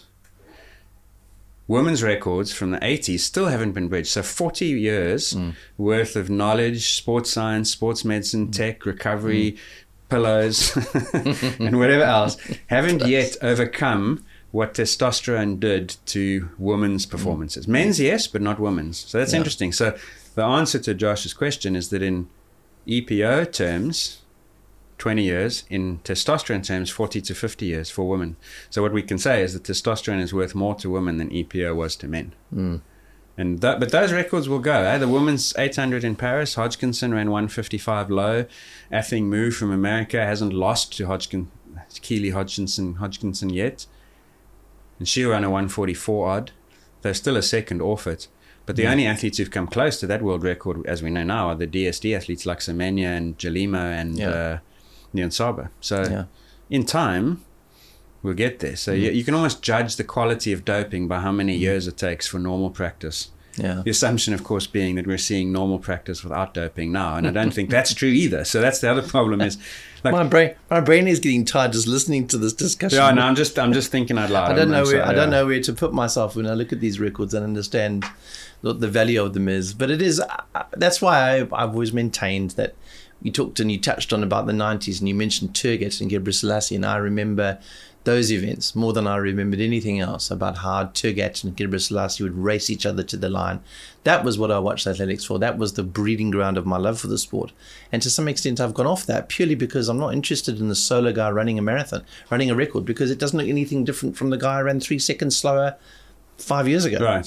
Women's records from the 80s still haven't been bridged. So 40 years worth of knowledge, sports science, sports medicine, tech, recovery, pillows, and whatever else, haven't yet overcome what testosterone did to women's performances. Men's, yes, but not women's. So that's interesting. So the answer to Josh's question is that in EPO terms, 20 years, in testosterone terms, 40 to 50 years for women. So what we can say is that testosterone is worth more to women than EPO was to men. But those records will go. The women's 800 in Paris, Hodgkinson ran 155 low. Athing Mu from America hasn't lost to Keely Hodgkinson yet. And she'll run a 144 odd. They're still a second off it. But the only athletes who've come close to that world record, as we know now, are the DSD athletes like Semenya and Jalima and Niyonsaba. So in time, we'll get there. So you can almost judge the quality of doping by how many years it takes for normal practice. The assumption, of course, being that we're seeing normal practice without doping now. And I don't think that's true either. So that's the other problem is... Like, my brain is getting tired just listening to this discussion. Yeah, no, I'm just thinking out loud. I don't know where to put myself when I look at these records and understand what the value of them is. But it is, that's why I've always maintained that you touched on about the 90s and you mentioned Turgid and Gebrselassie, and I remember those events more than I remembered anything else about how Turgid and Gebrselassie would race each other to the line. That was what I watched athletics for. That was the breeding ground of my love for the sport. And to some extent, I've gone off that purely because I'm not interested in the solo guy running a marathon, running a record, because it doesn't look anything different from the guy who ran 3 seconds slower 5 years ago. Right.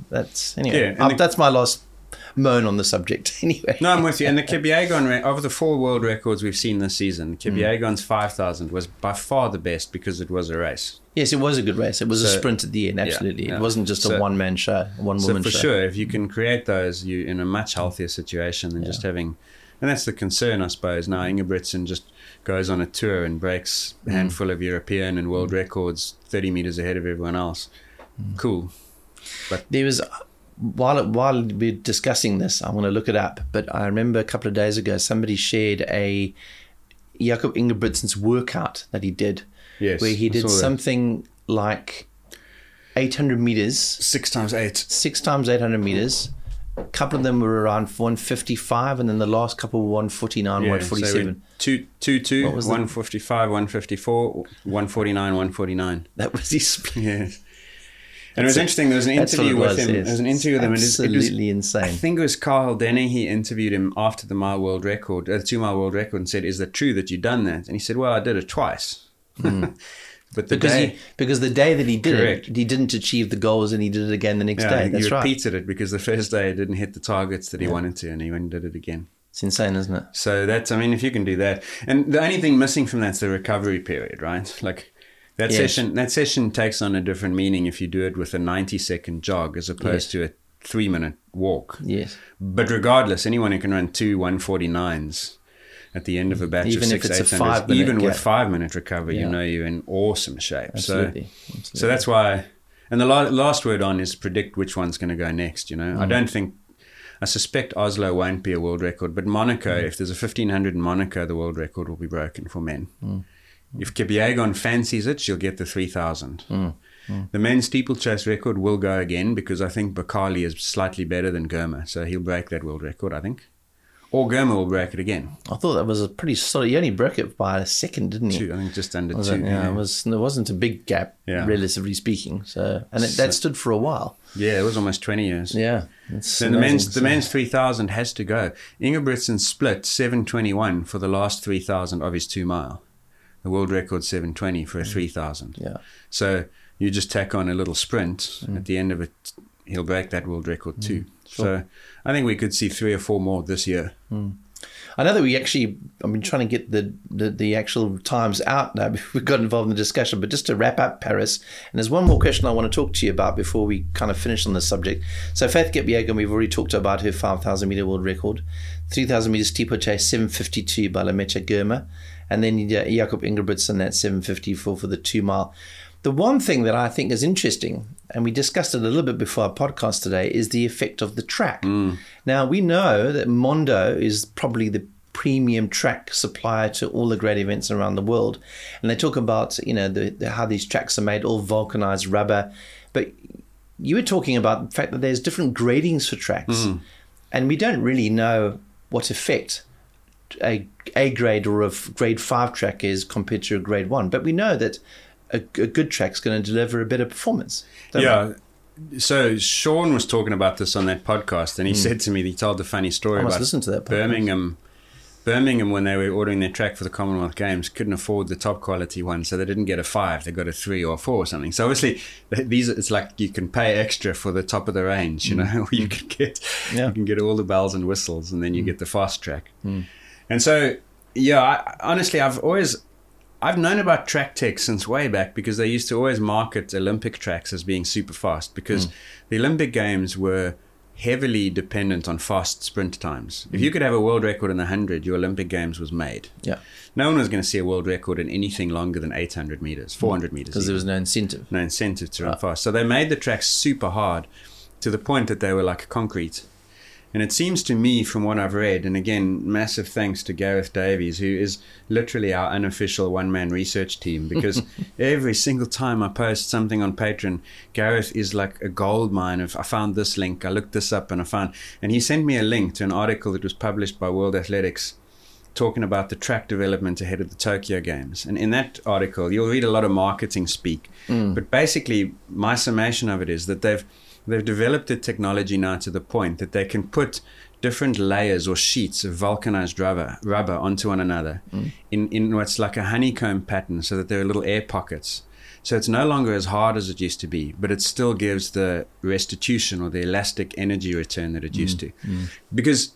That's my last moan on the subject anyway. No, I'm with you. And the Kipyegon, of the 4 world records we've seen this season, Kipyegon's 5,000 was by far the best because it was a race. Yes, it was a good race. It was a sprint at the end, absolutely. It wasn't just a one-man show, one-woman show. So for sure, if you can create those, you're in a much healthier situation than just having... And that's the concern, I suppose. Now Ingebrigtsen just goes on a tour and breaks a handful of European and world records 30 meters ahead of everyone else. Cool. But there was... While we're discussing this, I want to look it up, but I remember a couple of days ago somebody shared a Jakob Ingebrigtsen's workout that he did, where he did something like 800 meters. 6 times 8. 6 times 800 meters. A couple of them were around 155, and then the last couple were 149, 147. So 2, 155, 154, 149, 149. That was his split. Yes. And it was interesting. There was an interview with him. There was an interview with him. Absolutely insane. I think it was Carl Dennehy interviewed him after the 2 mile world record, and said, "Is that true that you've done that?" And he said, "Well, I did it twice." But because the day that he did it, he didn't achieve the goals, and he did it again the next day. That's right. He repeated it because the first day he didn't hit the targets that he wanted to, and he went and did it again. It's insane, isn't it? So if you can do that, and the only thing missing from that's the recovery period, right? Like. That session takes on a different meaning if you do it with a 90-second jog as opposed to a 3-minute walk. Yes. But regardless, anyone who can run 2 149s at the end of a batch Even of if 6 it's a 800s, 5 minute even with gap. 5-minute recovery, you know you're in awesome shape. Absolutely. So that's why, and the last word on is predict which one's going to go next, you know. I suspect Oslo won't be a world record, but Monaco, if there's a 1500 in Monaco, the world record will be broken for men. If Kipyegon fancies it, she'll get the 3000. The men's steeplechase record will go again because I think Bakali is slightly better than Germa, so he'll break that world record, I think. Or Germa will break it again. I thought that was a pretty solid. He only broke it by a second, didn't he? 2, I think just under Was 2. it? Yeah, there wasn't a big gap, Yeah. relatively speaking. So, and that stood for a while. Yeah, it was almost 20 years. Yeah. So the men's 3000 has to go. Ingebrigtsen split 7:21 for the last 3000 of his 2 mile. The world record 7:20 for a 3000. Yeah. So you just tack on a little sprint at the end of it, he'll break that world record too. Sure. So I think we could see 3 or 4 more this year. I know that I've been trying to get the actual times out now. We got involved in the discussion, but just to wrap up Paris, and there's one more question I want to talk to you about before we kind of finish on this subject. So Faith Kipyegon, we've already talked about her 5,000 meter world record, 3,000 meter steeplechase 7:52 by Lamechia Germa, and then Jakob Ingebrigtsen at 7:54 for the 2 mile. The one thing that I think is interesting, and we discussed it a little bit before our podcast today, is the effect of the track. Now, we know that Mondo is probably the premium track supplier to all the great events around the world. And they talk about, you know, how these tracks are made, all vulcanized rubber. But you were talking about the fact that there's different gradings for tracks. And we don't really know what effect a grade or a grade 5 track is compared to a grade 1. But we know that a good track's going to deliver a better performance. Yeah. So Sean was talking about this on that podcast, and he said to me, he told a funny story I must about listen to that podcast. Birmingham, when they were ordering their track for the Commonwealth Games, couldn't afford the top quality one, so they didn't get a 5, they got a 3 or a 4 or something. So obviously, it's like you can pay extra for the top of the range, you know, you can get all the bells and whistles, and then you get the fast track. And so, honestly, I've known about track tech since way back because they used to always market Olympic tracks as being super fast because the Olympic Games were heavily dependent on fast sprint times. If you could have a world record in the 100, your Olympic Games was made. Yeah. No one was going to see a world record in anything longer than 800 meters, 400 meters. Because there was no incentive. No incentive to run fast. So they made the tracks super hard to the point that they were like concrete. And it seems to me, from what I've read, and again, massive thanks to Gareth Davies, who is literally our unofficial one-man research team, because every single time I post something on Patreon, Gareth is like a gold mine of, I found this link, I looked this up, and he sent me a link to an article that was published by World Athletics talking about the track development ahead of the Tokyo Games. And in that article, you'll read a lot of marketing speak, but basically my summation of it is that they've developed the technology now to the point that they can put different layers or sheets of vulcanized rubber onto one another in what's like a honeycomb pattern so that there are little air pockets. So it's no longer as hard as it used to be, but it still gives the restitution or the elastic energy return that it used to. Because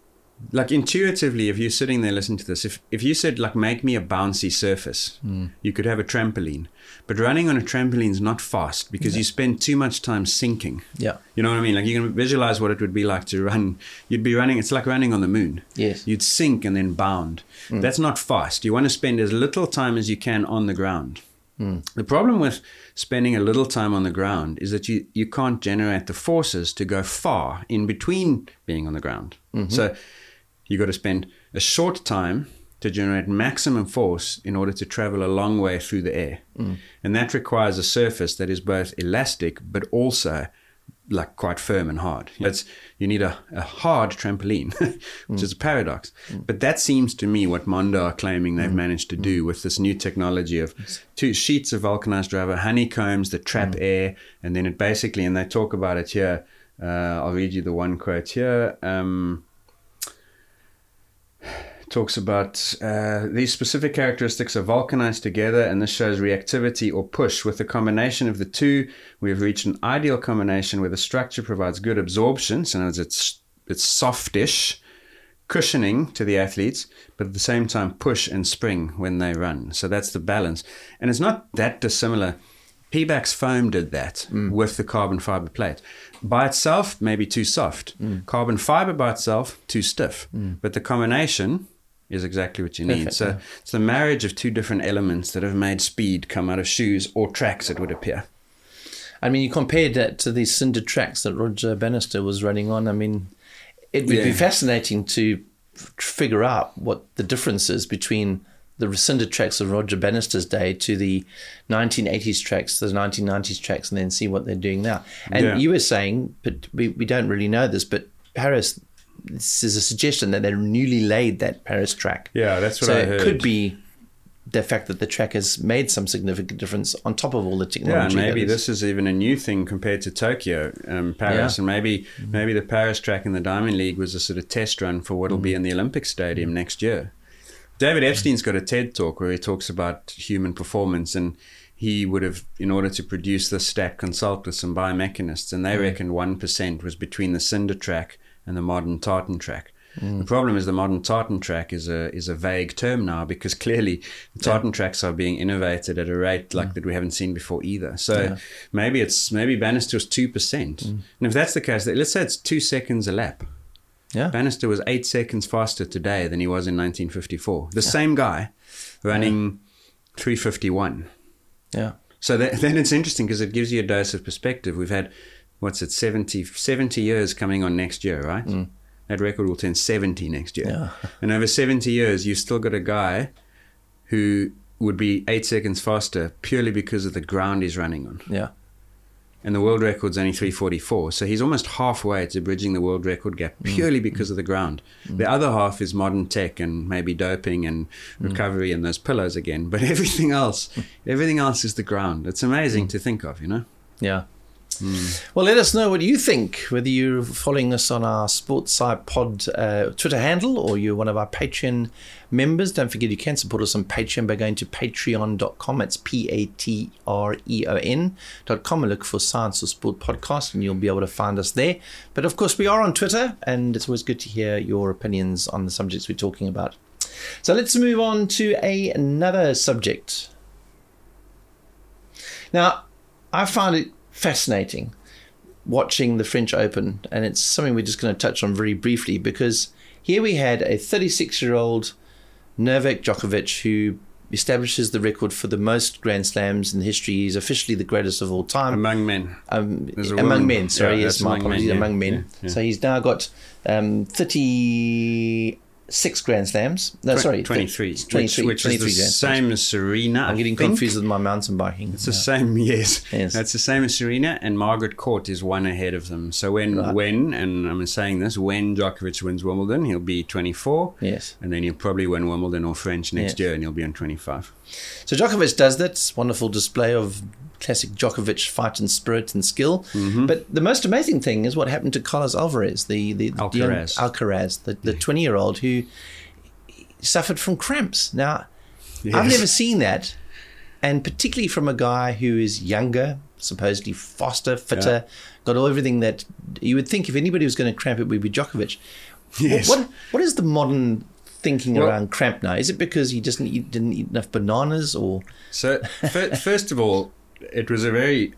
like intuitively, if you're sitting there listening to this, if you said like, make me a bouncy surface, you could have a trampoline. But running on a trampoline is not fast because you spend too much time sinking. Yeah. You know what I mean? Like you can visualize what it would be like to run. You'd be running, it's like running on the moon. Yes. You'd sink and then bound. That's not fast. You want to spend as little time as you can on the ground. The problem with spending a little time on the ground is that you can't generate the forces to go far in between being on the ground. So you got to spend a short time to generate maximum force in order to travel a long way through the air. And that requires a surface that is both elastic but also like quite firm and hard. You need a hard trampoline, which is a paradox. But that seems to me what Mondo are claiming they've managed to do with this new technology of 2 sheets of vulcanized rubber, honeycombs that trap air, and then it basically, and they talk about it here, I'll read you the one quote here, talks about these specific characteristics are vulcanized together, and this shows reactivity or push. With the combination of the two, we have reached an ideal combination where the structure provides good absorption, so in other words, it's softish, cushioning to the athletes, but at the same time push and spring when they run. So that's the balance. And it's not that dissimilar. Pebax foam did that with the carbon fiber plate. By itself, maybe too soft. Carbon fiber by itself, too stiff. But the combination is exactly what you need. Perfect, So yeah. it's the marriage of two different elements that have made speed come out of shoes or tracks, it would appear. I mean, you compared that to these cinder tracks that Roger Bannister was running on. I mean, it would be fascinating to figure out what the difference is between the cinder tracks of Roger Bannister's day to the 1980s tracks, the 1990s tracks, and then see what they're doing now. And you were saying, but we don't really know this, but Paris, this is a suggestion that they newly laid that Paris track. Yeah, that's what I heard. So it could be the fact that the track has made some significant difference on top of all the technology. Yeah, and maybe this is even a new thing compared to Tokyo, Paris, and maybe the Paris track in the Diamond League was a sort of test run for what will be in the Olympic Stadium next year. David Epstein's got a TED talk where he talks about human performance, and he would have, in order to produce this stat, consult with some biomechanists, and they reckoned 1% was between the cinder track and the modern tartan track. The problem is the modern tartan track is a vague term now, because clearly the tartan tracks are being innovated at a rate like that we haven't seen before either. So maybe Bannister was 2%. And if that's the case, let's say it's 2 seconds a lap. Yeah. Bannister was 8 seconds faster today than he was in 1954. The same guy running 3:51. Yeah. So then it's interesting because it gives you a dose of perspective. We've had, 70 years coming on next year, right? That record will turn 70 next year. Yeah. And over 70 years, you've still got a guy who would be 8 seconds faster purely because of the ground he's running on. Yeah. And the world record's only 3:44. So he's almost halfway to bridging the world record gap purely because of the ground. The other half is modern tech and maybe doping and recovery and those pillows again. But everything else is the ground. It's amazing to think of, you know? Yeah. Well, let us know what you think, whether you're following us on our Sportside Pod Twitter handle or you're one of our Patreon members. Don't forget you can support us on Patreon by going to patreon.com. It's patreon.com and look for Science or Sport Podcast and you'll be able to find us there. But of course, we are on Twitter and it's always good to hear your opinions on the subjects we're talking about. So let's move on to another subject. Now, I found it fascinating watching the French Open, and it's something we're just going to touch on very briefly, because here we had a 36-year-old Novak Djokovic who establishes the record for the most Grand Slams in history. He's officially the greatest of all time. Among men. Among men, sorry, yeah, yes, my apologies, among men. Yeah. So he's now got 36 Grand Slams. No, sorry. 23. 23, which is the same as Serena. I'm getting confused with my mountain biking. It's the same, yes. Yes. It's the same as Serena, and Margaret Court is one ahead of them. So when, and I'm saying this, when Djokovic wins Wimbledon, he'll be 24. Yes. And then he'll probably win Wimbledon or French next year, and he'll be on 25. So Djokovic does that. It's a wonderful display of classic Djokovic fight and spirit and skill. But the most amazing thing is what happened to Carlos Alcaraz, the Alcaraz. the 20-year-old who suffered from cramps. Now, Yes. I've never seen that, and particularly from a guy who is younger, supposedly faster, fitter, got everything that you would think if anybody was going to cramp, it would be Djokovic. Yes. What is the modern thinking around cramp now? Is it because he didn't eat enough bananas, or? So first of all, it was an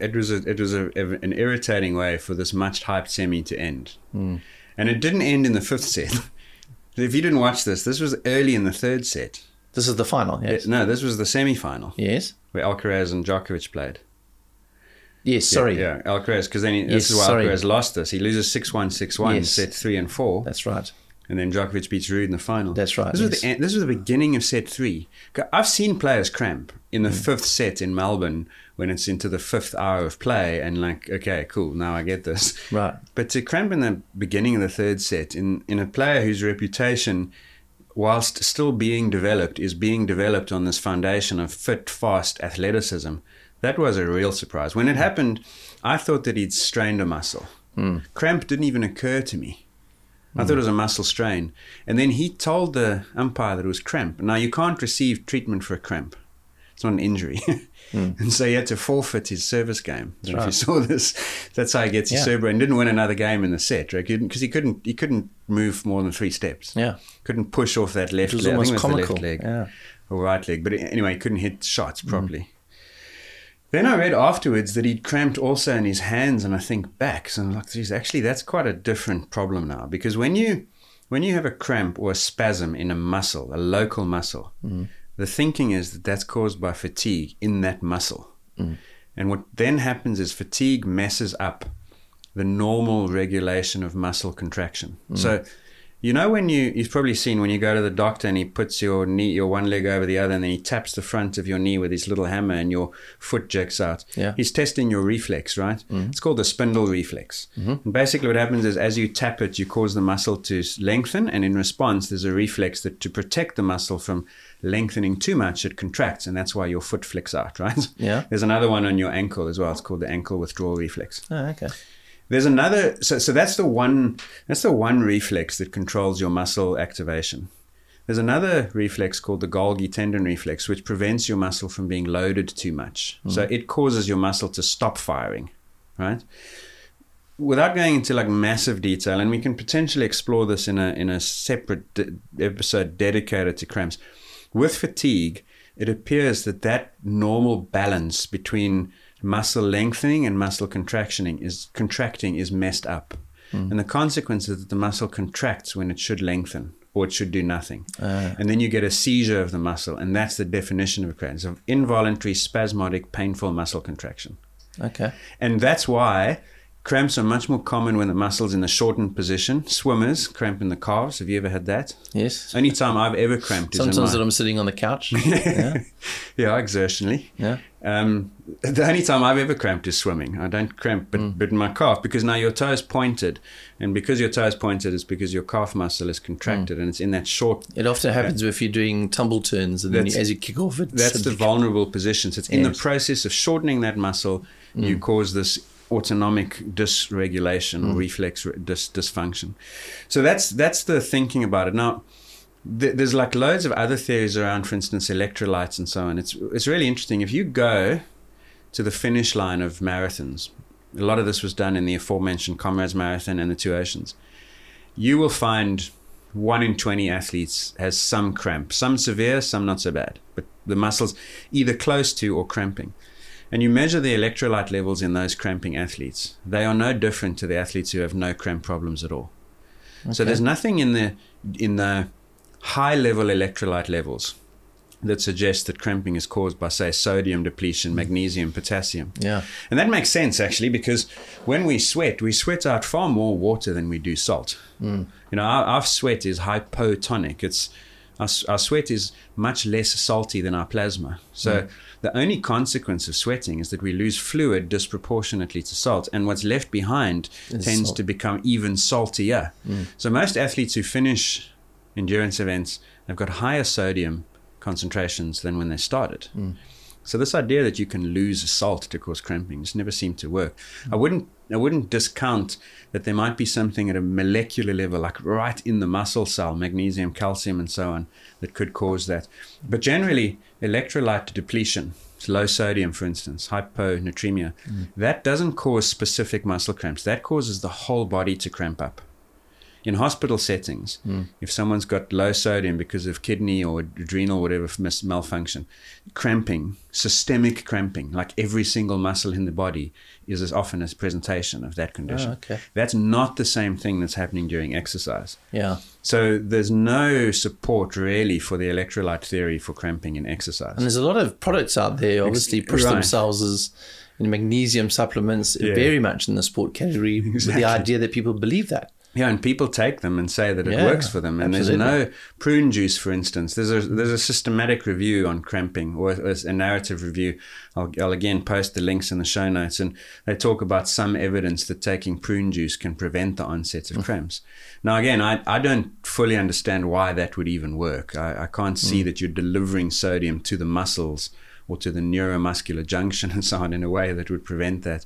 irritating way for this much hyped semi to end, and it didn't end in the fifth set. If you didn't watch this was early in the third set. This is the final, yes. No, this was the semi-final. Yes. Where Alcaraz and Djokovic played. Yes, sorry. Yeah, Alcaraz, because then this is why Alcaraz lost this. He loses 6-1, 6-1, set 3 and 4. That's right. And then Djokovic beats Ruud in the final. That's right. This was the beginning of set 3. I've seen players cramp in the fifth set in Melbourne when it's into the fifth hour of play and like, okay, cool, now I get this. Right. But to cramp in the beginning of the third set in a player whose reputation, whilst still being developed, is being developed on this foundation of fit, fast athleticism, that was a real surprise. When it happened, I thought that he'd strained a muscle. Cramp didn't even occur to me. I thought it was a muscle strain. And then he told the umpire that it was cramp. Now, you can't receive treatment for a cramp. It's not an injury. And so he had to forfeit his service game. So if you saw this, that's how he gets his serve. And didn't win another game in the set, right? Because he couldn't move more than 3 steps. Yeah. Couldn't push off that left leg. It was almost I think it was comical. the left leg Yeah. or right leg. But anyway, he couldn't hit shots properly. Then I read afterwards that he'd cramped also in his hands and I think back. So I'm like, geez, actually that's quite a different problem now. Because when you when you have a cramp or a spasm in a muscle, a local muscle, the thinking is that that's caused by fatigue in that muscle. And what then happens is fatigue messes up the normal regulation of muscle contraction. So, you know, when you've probably seen when you go to the doctor and he puts your knee, your one leg over the other, and then he taps the front of your knee with his little hammer and your foot jerks out. Yeah. He's testing your reflex, right? It's called the spindle reflex. And basically what happens is as you tap it, you cause the muscle to lengthen, and in response, there's a reflex that to protect the muscle from lengthening too much, it contracts, and that's why your foot flicks out, right? Yeah. There's another one on your ankle as well. It's called the ankle withdrawal reflex. Oh, okay. There's another, so that's the one reflex that controls your muscle activation. There's another reflex called the Golgi tendon reflex, which prevents your muscle from being loaded too much. So it causes your muscle to stop firing, right? Without going into like massive detail, and we can potentially explore this in a separate episode dedicated to cramps. With fatigue, it appears that normal balance between muscle lengthening and muscle contracting is messed up. And the consequence is that the muscle contracts when it should lengthen, or it should do nothing. And then you get a seizure of the muscle, and that's the definition of a cramp. It's an involuntary, spasmodic, painful muscle contraction. Okay. And that's why cramps are much more common when the muscle's in the shortened position. Swimmers cramp in the calves. Have you ever had that? Yes. Only time I've ever cramped is Sometimes that I'm sitting on the couch. Yeah, exertionally. Yeah. The only time I've ever cramped is swimming. I don't cramp, but in my calf, because now your toe is pointed, and because your toe is pointed, it's because your calf muscle is contracted, and it's in that short. It often happens if you're doing tumble turns, and then as you kick off, that's the vulnerable position. So it's in the process of shortening that muscle, you cause this autonomic dysregulation or reflex dysfunction. So that's the thinking about it. Now, there's like loads of other theories around, for instance, electrolytes and so on. It's really interesting. If you go to the finish line of marathons, a lot of this was done in the aforementioned Comrades Marathon and the Two Oceans, you will find 1 in 20 athletes has some cramp, some severe, some not so bad, but the muscles either close to or cramping. And you measure the electrolyte levels in those cramping athletes. They are no different to the athletes who have no cramp problems at all. Okay. So there's nothing in the high level electrolyte levels that suggests that cramping is caused by, say, sodium depletion, magnesium, potassium. Yeah. And that makes sense, actually, because when we sweat out far more water than we do salt. You know, our sweat is hypotonic. Our sweat is much less salty than our plasma. So the only consequence of sweating is that we lose fluid disproportionately to salt, and what's left behind tends to become even saltier. So most athletes who finish endurance events have got higher sodium concentrations than when they started. So this idea that you can lose salt to cause cramping just never seemed to work. I wouldn't discount that there might be something at a molecular level, like right in the muscle cell, magnesium, calcium, and so on, that could cause that. But generally, electrolyte depletion, low sodium, for instance, hyponatremia, that doesn't cause specific muscle cramps. That causes the whole body to cramp up. In hospital settings, if someone's got low sodium because of kidney or adrenal, whatever malfunction, cramping, systemic cramping, like every single muscle in the body, is as often a presentation of that condition. Oh, okay. That's not the same thing that's happening during exercise. Yeah. So there's no support really for the electrolyte theory for cramping in exercise. And there's a lot of products out there, obviously, push themselves as magnesium supplements, very much in the sport category, with the idea that people believe that. Yeah, and people take them and say that it works for them. And absolutely. There's no prune juice, for instance. There's a systematic review on cramping, or a narrative review. I'll again post the links in the show notes. And they talk about some evidence that taking prune juice can prevent the onset of cramps. Now, again, I don't fully understand why that would even work. I can't see that you're delivering sodium to the muscles or to the neuromuscular junction and so on in a way that would prevent that.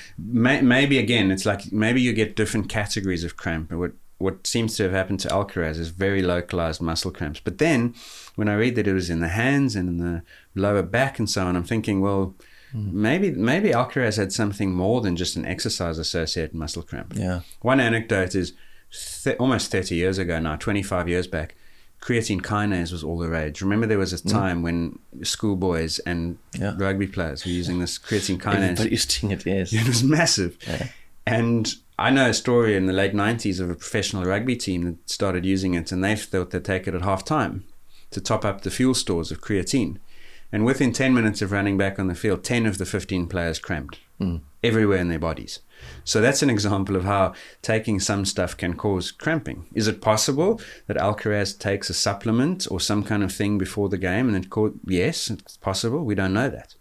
Maybe, again, it's like maybe you get different categories of cramp. What seems to have happened to Alcaraz is very localized muscle cramps. But then when I read that it was in the hands and in the lower back and so on, I'm thinking, well, maybe Alcaraz had something more than just an exercise-associated muscle cramp. Yeah. One anecdote is almost 30 years ago now, 25 years back, creatine kinase was all the rage. Remember there was a time when schoolboys and rugby players were using this creatine kinase. Everybody was doing it, yes. It was massive. Yeah. And I know a story in the late 90s of a professional rugby team that started using it, and they thought they'd take it at half time to top up the fuel stores of creatine. And within 10 minutes of running back on the field, 10 of the 15 players cramped everywhere in their bodies. So that's an example of how taking some stuff can cause cramping. Is it possible that Alcaraz takes a supplement or some kind of thing before the game and yes, it's possible. We don't know that.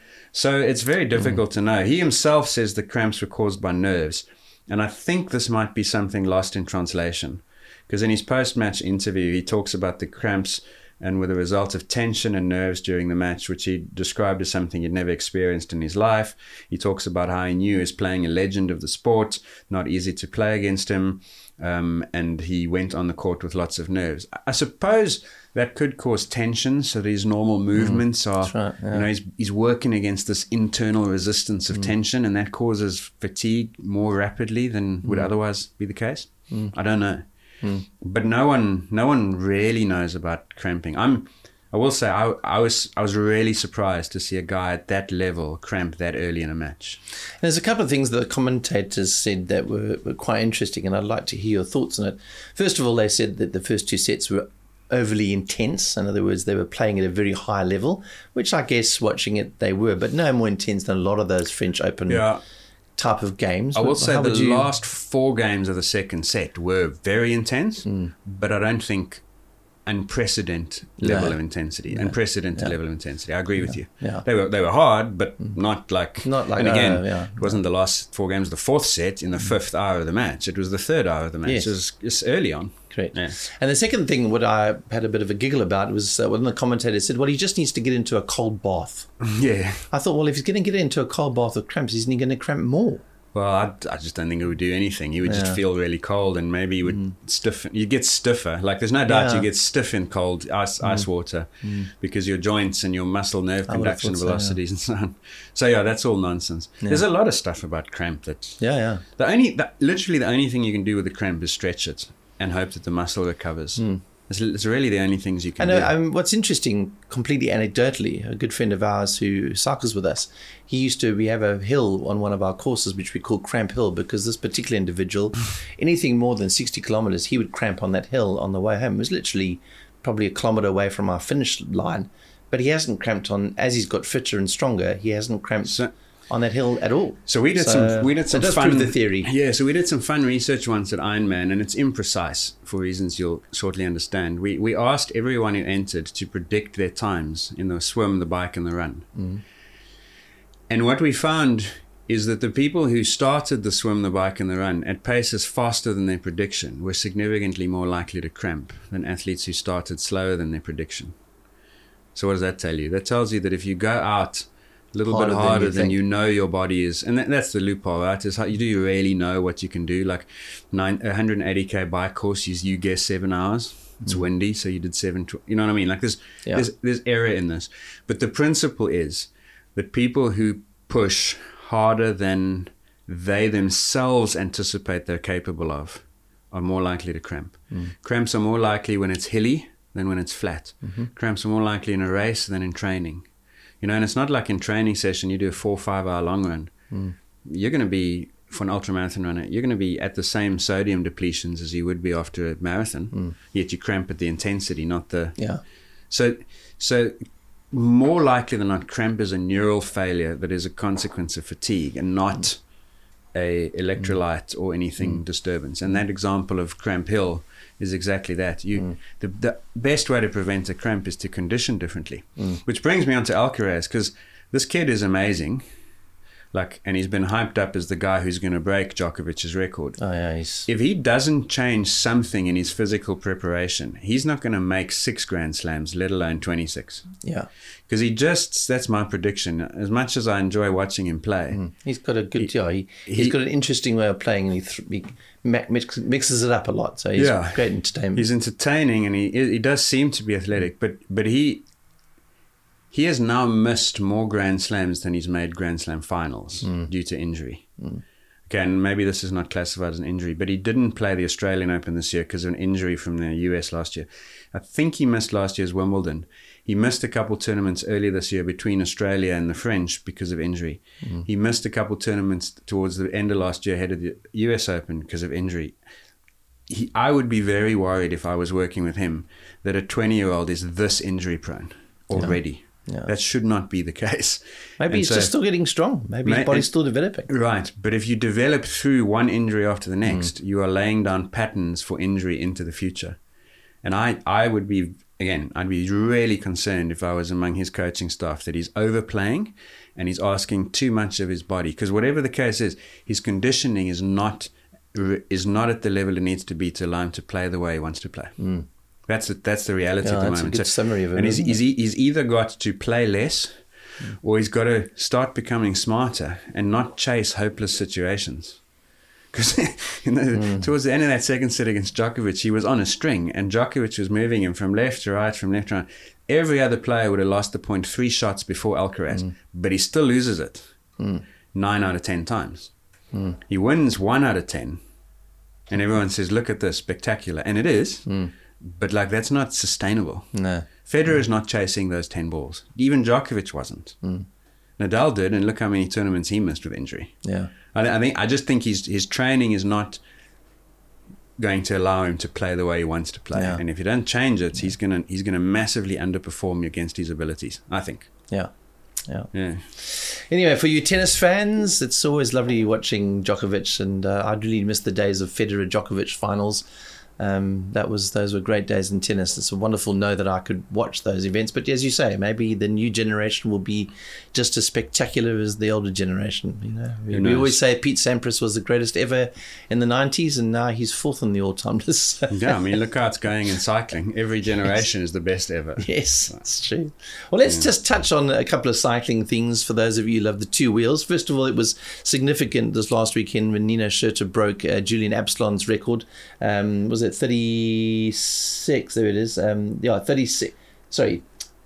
So it's very difficult to know. He himself says the cramps were caused by nerves. And I think this might be something lost in translation, because in his post-match interview, he talks about the cramps and were the result of tension and nerves during the match, which he described as something he'd never experienced in his life. He talks about how he knew he was playing a legend of the sport, not easy to play against him, and he went on the court with lots of nerves. I suppose that could cause tension, so that his normal movements are, right, yeah. He's working against this internal resistance of tension, and that causes fatigue more rapidly than would otherwise be the case. I don't know. But no one really knows about cramping. I will say I was really surprised to see a guy at that level cramp that early in a match. There's a couple of things that the commentators said that were quite interesting, and I'd like to hear your thoughts on it. First of all, they said that the first two sets were overly intense. In other words, they were playing at a very high level, which I guess watching it they were, but no more intense than a lot of those French Open type of games. I will say the last 4 games of the second set were very intense, but I don't think unprecedented level of intensity. Unprecedented level of intensity. I agree with you. Yeah. They were hard, but not like. And again, it wasn't the last 4 games of the fourth set in the 5th hour of the match. It was the 3rd hour of the match. Yes. It was just early on. Correct. Yeah. And the second thing, what I had a bit of a giggle about was when the commentator said, well, he just needs to get into a cold bath. Yeah. I thought, well, if he's going to get into a cold bath with cramps, isn't he going to cramp more? Well, I just don't think it would do anything. You would just feel really cold, and maybe you would stiffen. You get stiffer. Like there's no doubt you get stiff in cold ice water because your joints and your muscle nerve conduction velocities and so on. So yeah, that's all nonsense. Yeah. There's a lot of stuff about cramp that. Literally the only thing you can do with the cramp is stretch it and hope that the muscle recovers. It's really the only things you can do. What's interesting, completely anecdotally, a good friend of ours who cycles with us, we have a hill on one of our courses which we call Cramp Hill, because this particular individual, anything more than 60 kilometers, he would cramp on that hill on the way home. It was literally probably a kilometer away from our finish line, but he hasn't cramped as he's got fitter and stronger, he hasn't cramped on that hill at all. So we did some fun prove the theory. Yeah, so we did some fun research once at Ironman, and it's imprecise for reasons you'll shortly understand. We asked everyone who entered to predict their times in the swim, the bike, and the run. And what we found is that the people who started the swim, the bike, and the run at paces faster than their prediction were significantly more likely to cramp than athletes who started slower than their prediction. So what does that tell you? That tells you that if you go out a little bit harder than you know your body is, and that's the loophole, right? Is how do you really know what you can do? Like 180k bike course, you guess 7 hours. It's windy, so you did 7. You know what I mean? Like there's error in this, but the principle is that people who push harder than they themselves anticipate they're capable of are more likely to cramp. Cramps are more likely when it's hilly than when it's flat. Cramps are more likely in a race than in training. You know, and it's not like in training session you do a 4 or 5 hour long run. You're going to be, for an ultramarathon runner, you're going to be at the same sodium depletions as you would be after a marathon. Yet you cramp at the intensity, not the. Yeah. So more likely than not, cramp is a neural failure that is a consequence of fatigue and not a electrolyte or anything disturbance. And that example of Cramp Hill is exactly that. The best way to prevent a cramp is to condition differently. Which brings me on to Alcaraz, because this kid is amazing. And he's been hyped up as the guy who's going to break Djokovic's record. Oh yeah, if he doesn't change something in his physical preparation, he's not going to make 6 Grand Slams, let alone 26. Yeah, because that's my prediction. As much as I enjoy watching him play, he's got a good he's got an interesting way of playing, and he mixes it up a lot. So he's great entertainment. He's entertaining, and he does seem to be athletic, but he has now missed more Grand Slams than he's made Grand Slam finals due to injury. Okay, and maybe this is not classified as an injury, but he didn't play the Australian Open this year because of an injury from the US last year. I think he missed last year's Wimbledon. He missed a couple tournaments earlier this year between Australia and the French because of injury. He missed a couple tournaments towards the end of last year ahead of the US Open because of injury. I would be very worried if I was working with him that a 20-year-old is this injury prone already. Yeah. That should not be the case. Maybe he's just still getting strong. Maybe his body's still developing. Right. But if you develop through one injury after the next, you are laying down patterns for injury into the future. And I would be, again, I'd be really concerned if I was among his coaching staff that he's overplaying and he's asking too much of his body. Because whatever the case is, his conditioning is not at the level it needs to be to allow him to play the way he wants to play. That's the reality at the moment. That's a good summary of it. And he's either got to play less or he's got to start becoming smarter and not chase hopeless situations. Because towards the end of that second set against Djokovic, he was on a string and Djokovic was moving him from left to right, from left to right. Every other player would have lost the point 3 shots before Alcaraz, but he still loses it 9 out of 10 times. He wins 1 out of 10. And everyone says, look at this, spectacular. And it is. But that's not sustainable. No. Federer is not chasing those 10 balls. Even Djokovic wasn't. Nadal did, and look how many tournaments he missed with injury. Yeah. I just think his training is not going to allow him to play the way he wants to play. Yeah. And if you don't change it, he's gonna massively underperform against his abilities, I think. Yeah. Anyway, for you tennis fans, it's always lovely watching Djokovic, and I really miss the days of Federer-Djokovic finals. Those were great days in tennis. It's a wonderful know that I could watch those events. But as you say, maybe the new generation will be just as spectacular as the older generation. We always say Pete Sampras was the greatest ever in the 90s, and now he's 4th on the all-time list. Yeah, look how it's going in cycling. Every generation is the best ever. Yes, that's true. Well, let's just touch on a couple of cycling things for those of you who love the 2 wheels. First of all, it was significant this last weekend when Nino Schurter broke Julian Absalon's record. Was it 36? There it is. 36. Sorry,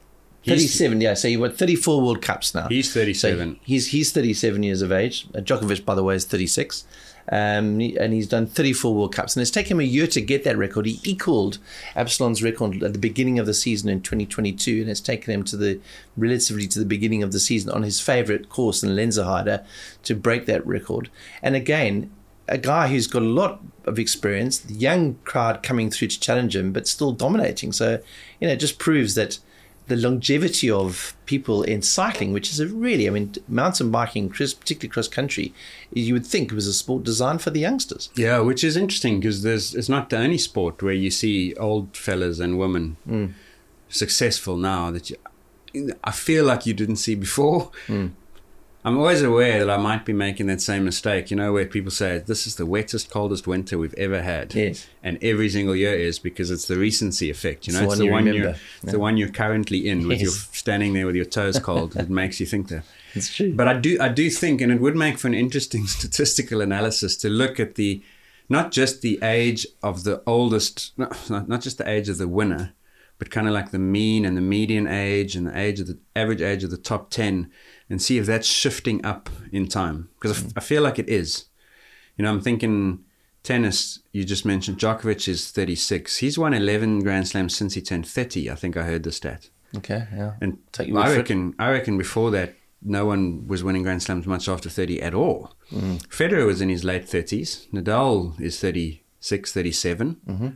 37. So he won 34 World Cups now. He's 37. So he's 37 years of age. Djokovic, by the way, is 36. And he's done 34 World Cups. And it's taken him a year to get that record. He equaled Absalon's record at the beginning of the season in 2022. And it's taken him relatively to the beginning of the season on his favourite course in Lenzerheide to break that record. And again, a guy who's got a lot of experience, the young crowd coming through to challenge him, but still dominating. So, it just proves that the longevity of people in cycling, which is mountain biking, particularly cross country, you would think it was a sport designed for the youngsters. Yeah, which is interesting because it's not the only sport where you see old fellas and women successful now that I feel like you didn't see before. I'm always aware that I might be making that same mistake, where people say, this is the wettest, coldest winter we've ever had. Yes. And every single year is because it's the recency effect. It's the one you're currently in with your standing there with your toes cold. It makes you think that. It's true. But I do think, and it would make for an interesting statistical analysis to look at not just the age of the oldest, not just the age of the winner, but kind of like the mean and the median age and the average age of the top 10 and see if that's shifting up in time. Because I feel like it is. I'm thinking tennis, you just mentioned Djokovic is 36. He's won 11 Grand Slams since he turned 30. I think I heard the stat. Okay, yeah. And I reckon before that, no one was winning Grand Slams much after 30 at all. Federer was in his late 30s. Nadal is 36, 37.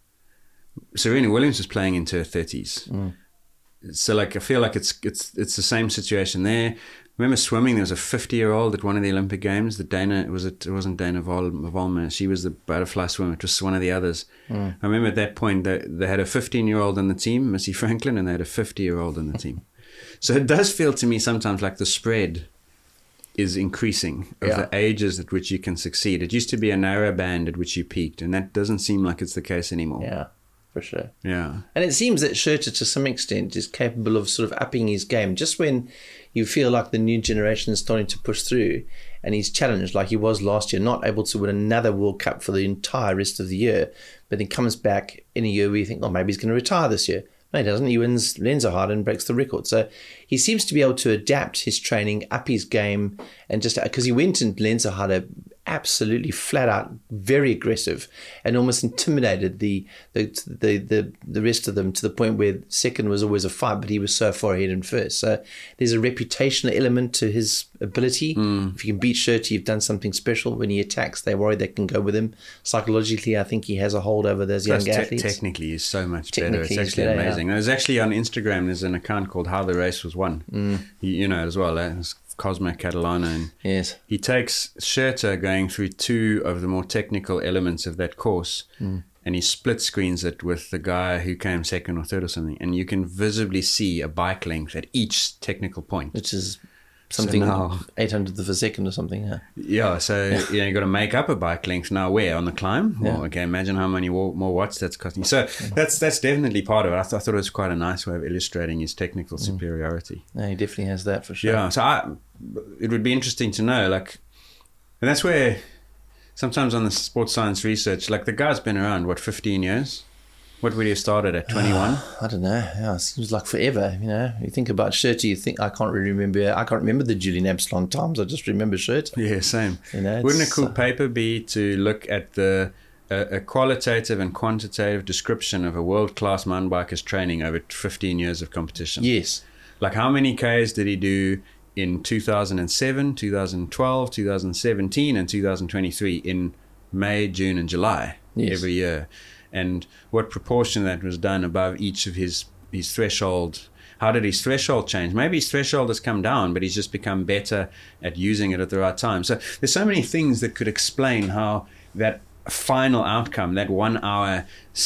Serena Williams was playing into her 30s. So I feel like it's the same situation there. Remember swimming, there was a 50-year-old at one of the Olympic Games. It wasn't Dana Vollmer. She was the butterfly swimmer. It was one of the others. I remember at that point they had a 15-year-old on the team, Missy Franklin, and they had a 50-year-old on the team. So it does feel to me sometimes like the spread is increasing of the ages at which you can succeed. It used to be a narrow band at which you peaked, and that doesn't seem like it's the case anymore. Yeah, for sure. Yeah. And it seems that Schurter, to some extent, is capable of sort of upping his game just when you feel like the new generation is starting to push through and he's challenged like he was last year, not able to win another World Cup for the entire rest of the year, but then comes back in a year where you think, maybe he's going to retire this year. No, he doesn't. He wins Lenzerheide and breaks the record. So he seems to be able to adapt his training, up his game, and just because he went in Lenzerheide absolutely flat out very aggressive and almost intimidated the rest of them to the point where second was always a fight, but he was so far ahead in first. So there's a reputational element to his ability. If you can beat Shirty, you've done something special. When he attacks, they're worried they can go with him. Psychologically, I think he has a hold over those young athletes. Technically, he's so much better. It's actually amazing. There's actually on Instagram, there's an account called How the Race Was Won. You know as well, it's Cosmo Catalano. And yes. He takes Shirta going through two of the more technical elements of that course, and he split screens it with the guy who came second or third or something, and you can visibly see a bike length at each technical point. Which is something 800th of a second or something. Yeah, so you got to make up a bike length now. Where on the climb? Well, okay, imagine how many more watts that's costing. So that's definitely part of it. I thought it was quite a nice way of illustrating his technical superiority. No, he definitely has that for sure. Yeah, so it would be interesting to know, like, and that's where sometimes on the sports science research, like the guy's been around 15 years. What would he have started at 21? I don't know. Yeah, it seems like forever. You know, you think about Shirty, you think I can't remember the Julian Absalon times. I just remember Shirty. Yeah, same. You know, wouldn't a cool paper be to look at a qualitative and quantitative description of a world-class mountain biker's training over 15 years of competition? Yes. Like how many Ks did he do in 2007, 2012, 2017, and 2023 in May, June, and July every year? And what proportion of that was done above each of his threshold? How did his threshold change? Maybe his threshold has come down, but he's just become better at using it at the right time. So there's so many things that could explain how that final outcome, that 1 hour,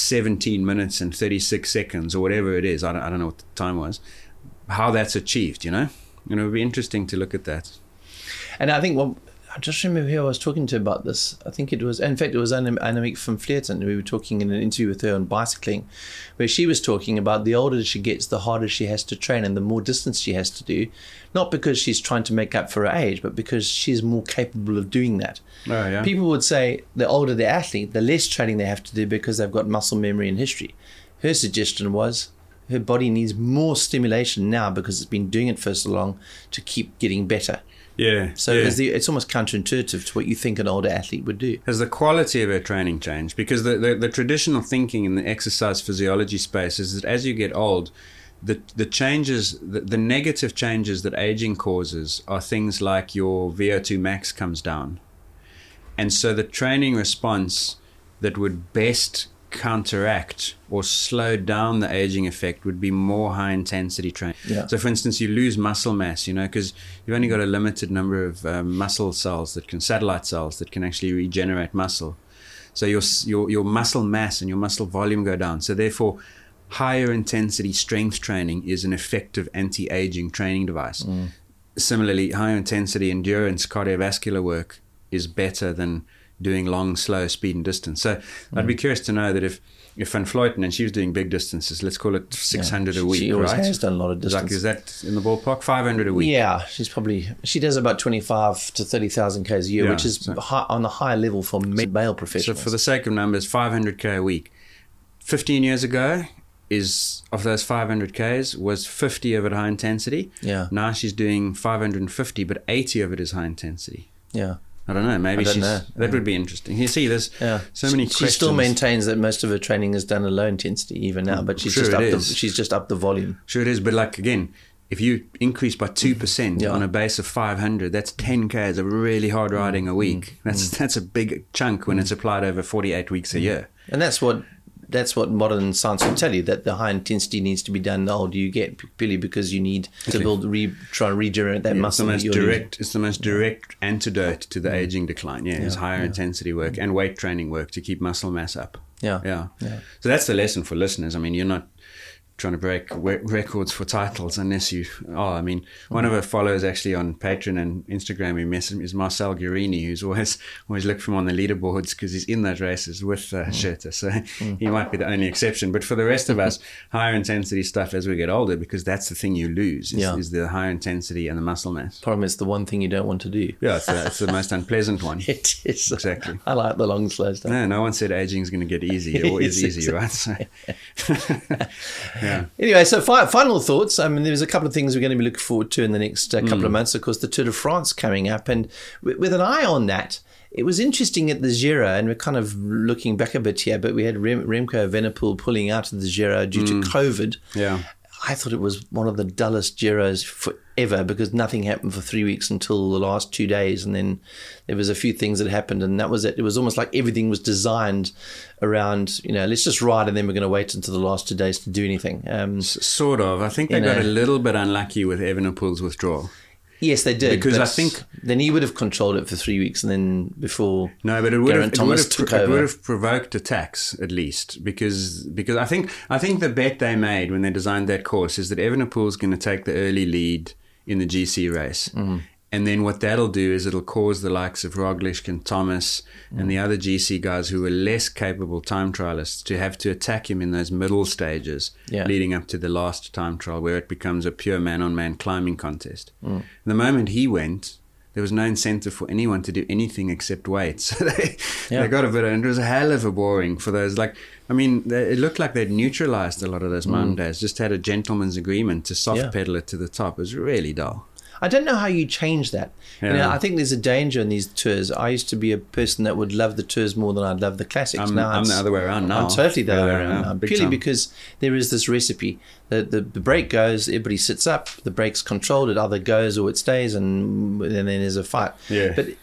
17 minutes and 36 seconds or whatever it is, I don't know what the time was, how that's achieved, you know? And it would be interesting to look at that. And I think I just remember who I was talking to about this. I think it was Annemiek van Vleuten. We were talking in an interview with her on bicycling, where she was talking about the older she gets, the harder she has to train and the more distance she has to do. Not because she's trying to make up for her age, but because she's more capable of doing that. Oh, yeah. People would say the older the athlete, the less training they have to do because they've got muscle memory and history. Her suggestion was her body needs more stimulation now because it's been doing it for so long to keep getting better. Yeah. So it's almost counterintuitive to what you think an older athlete would do. Has the quality of her training changed? Because the traditional thinking in the exercise physiology space is that as you get old, the changes, the negative changes that aging causes are things like your VO2 max comes down. And so the training response that would best counteract or slow down the aging effect would be more high intensity training. Yeah. So for instance, you lose muscle mass, because you've only got a limited number of muscle cells satellite cells that can actually regenerate muscle. So your muscle mass and your muscle volume go down. So therefore, higher intensity strength training is an effective anti-aging training device. Similarly, higher intensity endurance cardiovascular work is better than doing long, slow speed and distance. So I'd be curious to know that if Van Vleuten, and she was doing big distances, let's call it 600 a week, she always has done a lot of distance. Is that in the ballpark? 500 a week? Yeah, she does about 25 to 30,000 Ks a year, which is on the high level for male professionals. So for the sake of numbers, 500 K a week. 15 years ago, of those 500 Ks, was 50 of it high intensity. Yeah. Now she's doing 550, but 80 of it is high intensity. Yeah. I don't know. Maybe that would be interesting. You see, there's so many questions. She still maintains that most of her training is done at low intensity even now, but she's just upped the volume. Sure it is, but like again, if you increase by 2% on a base of 500, that's 10 Ks of really hard riding a week. That's a big chunk when it's applied over 48 weeks a year. And that's what modern science will tell you, that the high intensity needs to be done the older you get, purely because you need to try and regenerate that muscle. It's the most direct antidote to the aging decline. It's higher intensity work and weight training work to keep muscle mass up. Yeah. So that's the lesson for listeners. I mean, you're not trying to break records for titles unless you are. I mean, one of our followers actually on Patreon and Instagram is Marcel Guerini, who's always looked for him on the leaderboards because he's in those races with Shirta. So he might be the only exception. But for the rest of us, higher intensity stuff as we get older, because that's the thing you lose is the higher intensity and the muscle mass. Problem is the one thing you don't want to do. Yeah, it's the most unpleasant one. It is. Exactly. I like the long, slow stuff. No one said aging is going to get easy. It always is easy, right? So, yeah. Anyway, so final thoughts. I mean, there's a couple of things we're going to be looking forward to in the next couple of months. Of course, the Tour de France coming up, and with an eye on that, it was interesting at the Giro, and we're kind of looking back a bit here, but we had Remco Evenepoel pulling out of the Giro due to COVID. Yeah. I thought it was one of the dullest Giros forever because nothing happened for 3 weeks until the last 2 days. And then there was a few things that happened, and that was it. It was almost like everything was designed around, let's just ride and then we're going to wait until the last 2 days to do anything. Sort of. I think they got a little bit unlucky with Evenepoel's withdrawal. Yes, they did. Because I think then he would have controlled it for 3 weeks, and then before. No, but it would have provoked attacks at least because I think the bet they made when they designed that course is that Evenepoel's going to take the early lead in the GC race. Mm-hmm. And then what that'll do is it'll cause the likes of Roglic and Thomas and the other GC guys who were less capable time trialists to have to attack him in those middle stages leading up to the last time trial where it becomes a pure man-on-man climbing contest. Mm. The moment he went, there was no incentive for anyone to do anything except wait. So they got a bit, and it was a hell of a boring for those. It looked like they'd neutralized a lot of those mountain days, just had a gentleman's agreement to soft pedal it to the top. It was really dull. I don't know how you change that. Yeah. I think there's a danger in these tours. I used to be a person that would love the tours more than I'd love the classics. I'm the other way around now. I'm totally the other way around now. Purely because there is this recipe. The brake goes, everybody sits up, the brake's controlled, it either goes or it stays, and then there's a fight. Yeah. But,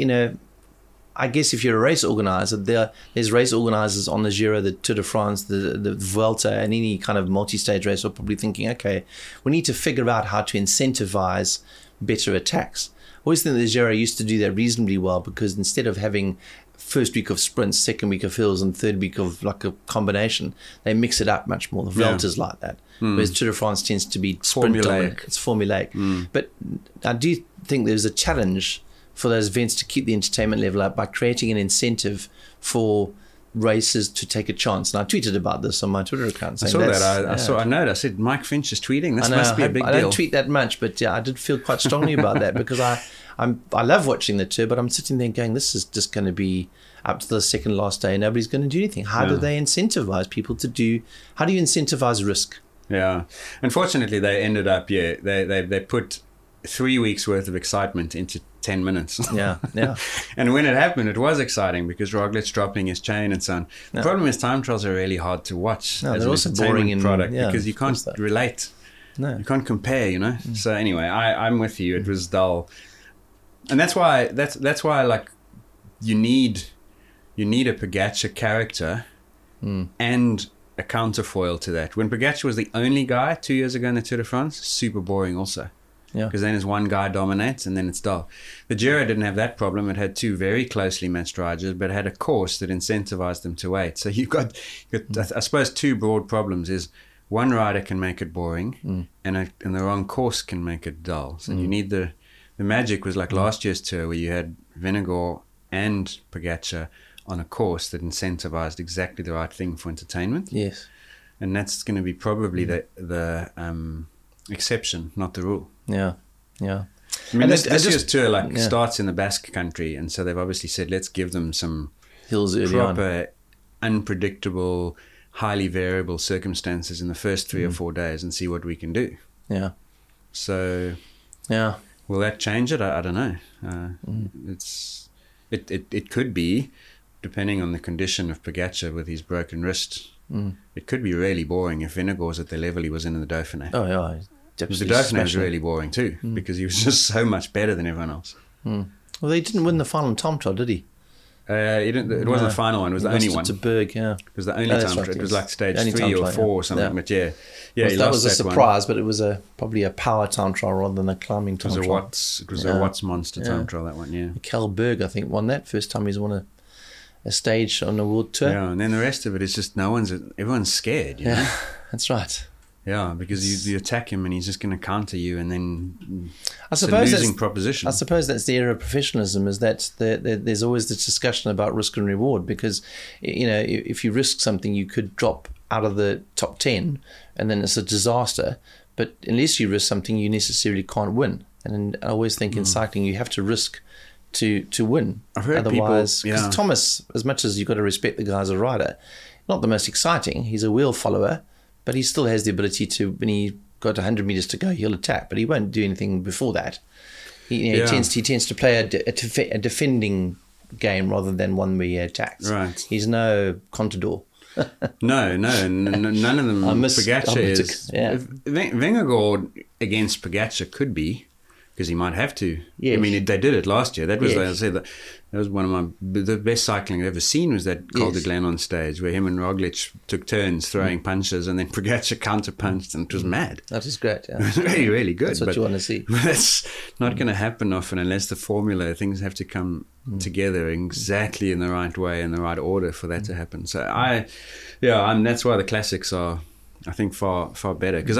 I guess if you're a race organizer, there's race organizers on the Giro, the Tour de France, the Vuelta, and any kind of multi-stage race are probably thinking, okay, we need to figure out how to incentivize better attacks. I always think the Giro used to do that reasonably well because instead of having first week of sprints, second week of hills, and third week of like a combination, they mix it up much more. The Vuelta's like that. Whereas Tour de France tends to be formulaic. It's formulaic. But I do think there's a challenge for those events to keep the entertainment level up by creating an incentive for racers to take a chance. And I tweeted about this on my Twitter account. I saw that. I said, Mike Finch is tweeting. This must be a big deal. I don't tweet that much, but I did feel quite strongly about that because I love watching the tour, but I'm sitting there going, this is just going to be up to the second last day and nobody's going to do anything. How do they incentivize people to do? How do you incentivize risk? Yeah. Unfortunately, they ended up, they put 3 weeks worth of excitement into 10 minutes. Yeah. And when it happened, it was exciting because Roglic dropping his chain and so on. The problem is time trials are really hard to watch as they're an also entertainment product boring because you can't relate. No. You can't compare, So anyway, I'm with you. It was dull. And that's why like you need a Pogačar character and a counterfoil to that. When Pogačar was the only guy 2 years ago in the Tour de France, super boring also. Yeah. Because then there's one guy dominates and then it's dull. The Giro didn't have that problem. It had two very closely matched riders, but it had a course that incentivized them to wait. So you've got I suppose, two broad problems is one rider can make it boring and the wrong course can make it dull. So you need the magic was like last year's tour where you had Vingegaard and Pogačar on a course that incentivized exactly the right thing for entertainment. Yes. And that's going to be probably the exception, not the rule. Yeah. I mean, this year's tour starts in the Basque country, and so they've obviously said, let's give them some hills early proper, unpredictable, highly variable circumstances in the first 3 or 4 days and see what we can do. Yeah. So, will that change it? I don't know. It could be, depending on the condition of Pogačar with his broken wrist. It could be really boring if Vingegaard's at the level he was in the Dauphiné. Oh, yeah. The Dauphiné was really boring too because he was just so much better than everyone else. Well, he didn't win the final time trial, did he? It wasn't the final one. It was the only one. To Berg, yeah. It was the only time trial. It was like stage 3 or 4 or something. But he that lost was a that surprise, one. but it was probably a power time trial rather than a climbing time trial. It was a Watts monster time trial, that one, yeah. Kel Berg, I think, won that first time he's won a stage on a world tour. Yeah, and then the rest of it is just everyone's scared, you know? That's right. Yeah, because you attack him and he's just going to counter you, and then I suppose it's a losing proposition. I suppose that's the era of professionalism, is that there's always this discussion about risk and reward, because if you risk something, you could drop out of the top 10 and then it's a disaster. But unless you risk something, you necessarily can't win. And I always think in cycling, you have to risk to win. I've heard otherwise, people, because Thomas, as much as you've got to respect the guy as a rider, not the most exciting. He's a wheel follower. But he still has the ability to, when he got 100 meters to go, he'll attack. But he won't do anything before that. He tends to play a defending game rather than one where he attacks. Right. He's no Contador. No, none of them. Pogačar is. Yeah. Vingegaard against Pogačar could be, because he might have to. Yes. I mean, they did it last year. That was, Yes. I said, that was one of the best cycling I've ever seen. Was that Col de Yes. Glen on stage where him and Roglic took turns throwing punches, and then Pogačar counter punched, and it was mad. That is great. It Yeah. was really, really good. That's what you want to see. But that's not going to happen often unless the formula, things have to come together exactly in the right way, in the right order for that to happen. So that's why the classics are, I think, far better. Because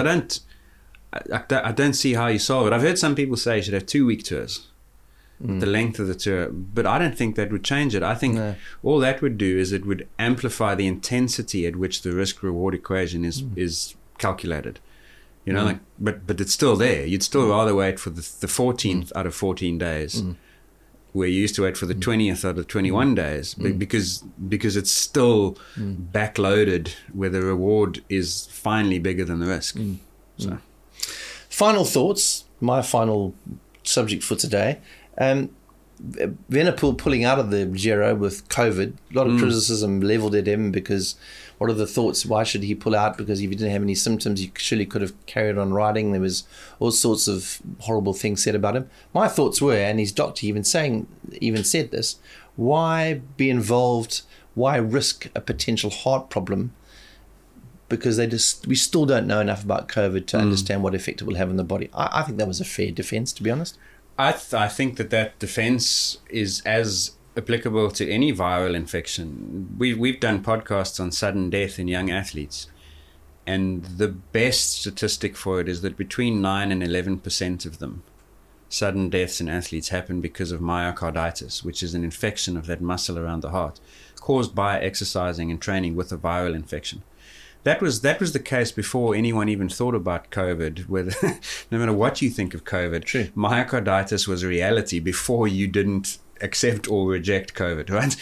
I don't see how you solve it. I've heard some people say you should have 2-week tours, the length of the tour, but I don't think that would change it. I think all that would do is it would amplify the intensity at which the risk-reward equation is calculated. You know, but it's still there. You'd still rather wait for the 14th out of 14 days, where you used to wait for the 20th out of 21 days, because it's still backloaded, where the reward is finally bigger than the risk. So. Final thoughts. My final subject for today. Venepool pulling out of the Giro with COVID. A lot of criticism leveled at him because what are the thoughts? Why should he pull out? Because if he didn't have any symptoms, he surely could have carried on riding. There was all sorts of horrible things said about him. My thoughts were, and his doctor even said this, why be involved? Why risk a potential heart problem? Because we still don't know enough about COVID to understand what effect it will have on the body. I think that was a fair defence, to be honest. I think that defense is as applicable to any viral infection. We've done podcasts on sudden death in young athletes, and the best statistic for it is that between 9 and 11% of them, sudden deaths in athletes happen because of myocarditis, which is an infection of that muscle around the heart, caused by exercising and training with a viral infection. That was the case before anyone even thought about COVID. Whether, no matter what you think of COVID, True. Myocarditis was a reality before you didn't accept or reject COVID, right?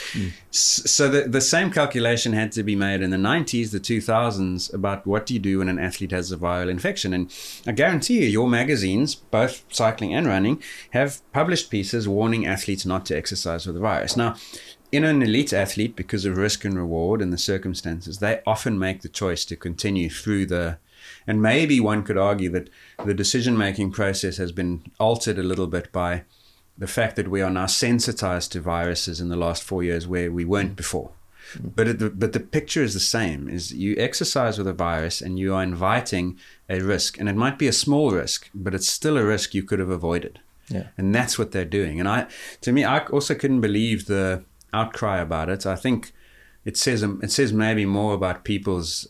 So the same calculation had to be made in the 90s, the 2000s, about what do you do when an athlete has a viral infection. And I guarantee you, your magazines, both cycling and running, have published pieces warning athletes not to exercise with the virus. Now, in an elite athlete, because of risk and reward and the circumstances, they often make the choice to continue through and maybe one could argue that the decision-making process has been altered a little bit by the fact that we are now sensitized to viruses in the last 4 years where we weren't before. But the picture is the same, is you exercise with a virus and you are inviting a risk, and it might be a small risk, but it's still a risk you could have avoided. Yeah. And that's what they're doing. And I also couldn't believe the outcry about it. I think it says maybe more about people's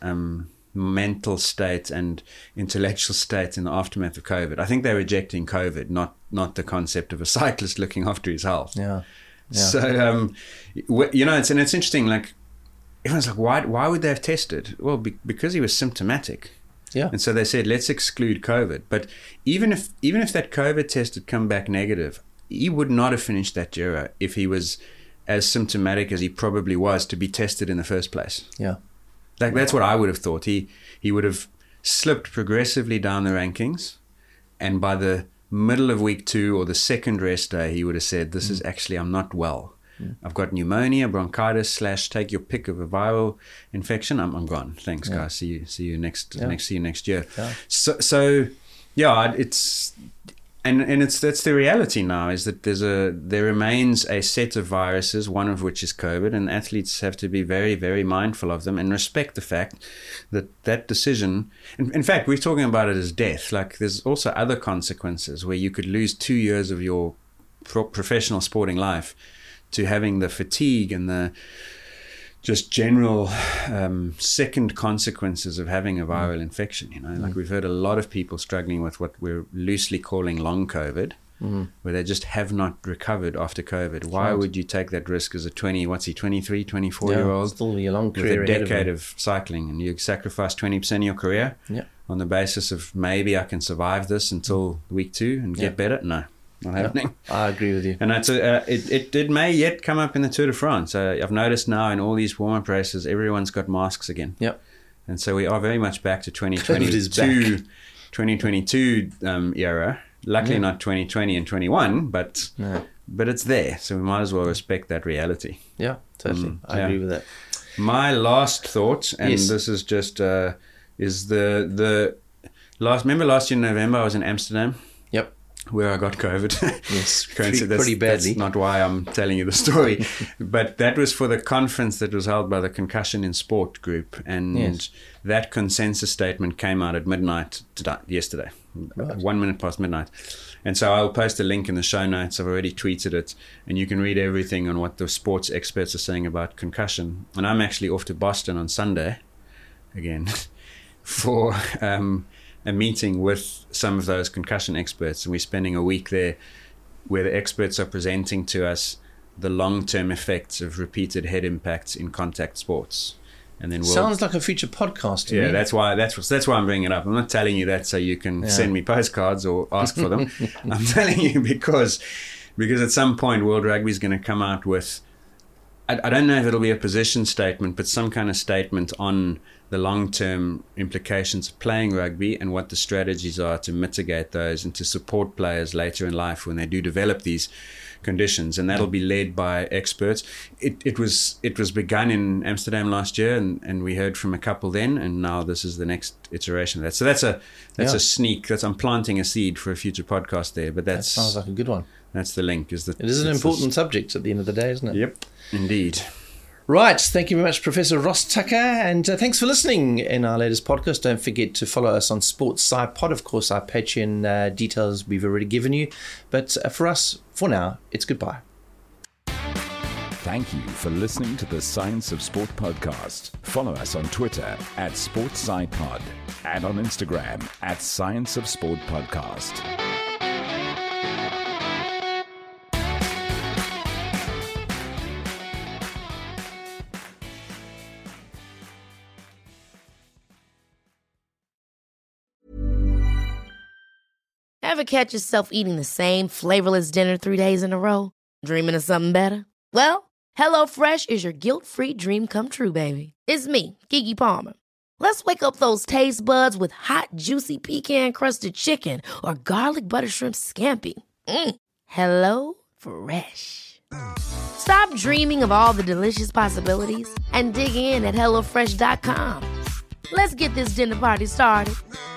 mental state and intellectual state in the aftermath of COVID. I think they're rejecting COVID, not the concept of a cyclist looking after his health. Yeah. So it's interesting. Like everyone's like, why would they have tested? Well, because he was symptomatic. Yeah. And so they said, let's exclude COVID. But even if that COVID test had come back negative, he would not have finished that Giro if he was as symptomatic as he probably was to be tested in the first place. Yeah. Like that's what I would have thought. He would have slipped progressively down the rankings, and by the middle of week 2 or the second rest day, he would have said, this is actually, I'm not well. I've got pneumonia, bronchitis, / take your pick of a viral infection. I'm gone. Thanks, guys. See you next year. Yeah. So it's that's the reality now, is that there remains a set of viruses, one of which is COVID, and athletes have to be very, very mindful of them and respect the fact that decision. In fact, we're talking about it as death. Like there's also other consequences where you could lose 2 years of your professional sporting life to having the fatigue and the just general second consequences of having a viral infection. Like we've heard a lot of people struggling with what we're loosely calling long COVID, where they just have not recovered after COVID. Why would you take that risk as a 23, 24-year-old still a long with career a ahead of decade him. of cycling, and you sacrifice 20% of your career on the basis of maybe I can survive this until week 2 and get better? No. Not happening. I agree with you. And it may yet come up in the Tour de France. I've noticed now in all these warm-up races, everyone's got masks again. Yep. And so we are very much back to 2022 era. Luckily not 2020 and 21, but but it's there, so we might as well respect that reality. Yeah, totally. I agree with that. My last thought, and this is just is the last. Remember last year in November, I was in Amsterdam. Yep. Where I got COVID. Yes, pretty badly. That's not why I'm telling you the story. But that was for the conference that was held by the Concussion in Sport group. And that consensus statement came out at midnight yesterday, 1 minute past midnight. And so I'll post a link in the show notes. I've already tweeted it. And you can read everything on what the sports experts are saying about concussion. And I'm actually off to Boston on Sunday, again, for a meeting with some of those concussion experts, and we're spending a week there where the experts are presenting to us the long-term effects of repeated head impacts in contact sports. And then sounds like a future podcast to me. That's why I'm bringing it up. I'm not telling you that so you can send me postcards or ask for them. I'm telling you because at some point World Rugby is going to come out with, I don't know if it'll be a position statement, but some kind of statement on the long-term implications of playing rugby and what the strategies are to mitigate those and to support players later in life when they do develop these conditions. And that'll be led by experts. It was begun in Amsterdam last year, and we heard from a couple then, and now this is the next iteration of that. So that's a sneak. I'm planting a seed for a future podcast there. But that sounds like a good one. That's the link. It is an important subject at the end of the day, isn't it? Yep, indeed. Right, thank you very much, Professor Ross Tucker, and thanks for listening in our latest podcast. Don't forget to follow us on Sports Sci Pod. Of course, our Patreon details we've already given you, but for us, for now, it's goodbye. Thank you for listening to the Science of Sport podcast. Follow us on Twitter at SportsSciPod and on Instagram at Science of Sport Podcast. Ever catch yourself eating the same flavorless dinner 3 days in a row? Dreaming of something better? Well, HelloFresh is your guilt-free dream come true, baby. It's me, Keke Palmer. Let's wake up those taste buds with hot, juicy pecan-crusted chicken or garlic butter shrimp scampi. Hello Fresh. Stop dreaming of all the delicious possibilities and dig in at HelloFresh.com. Let's get this dinner party started.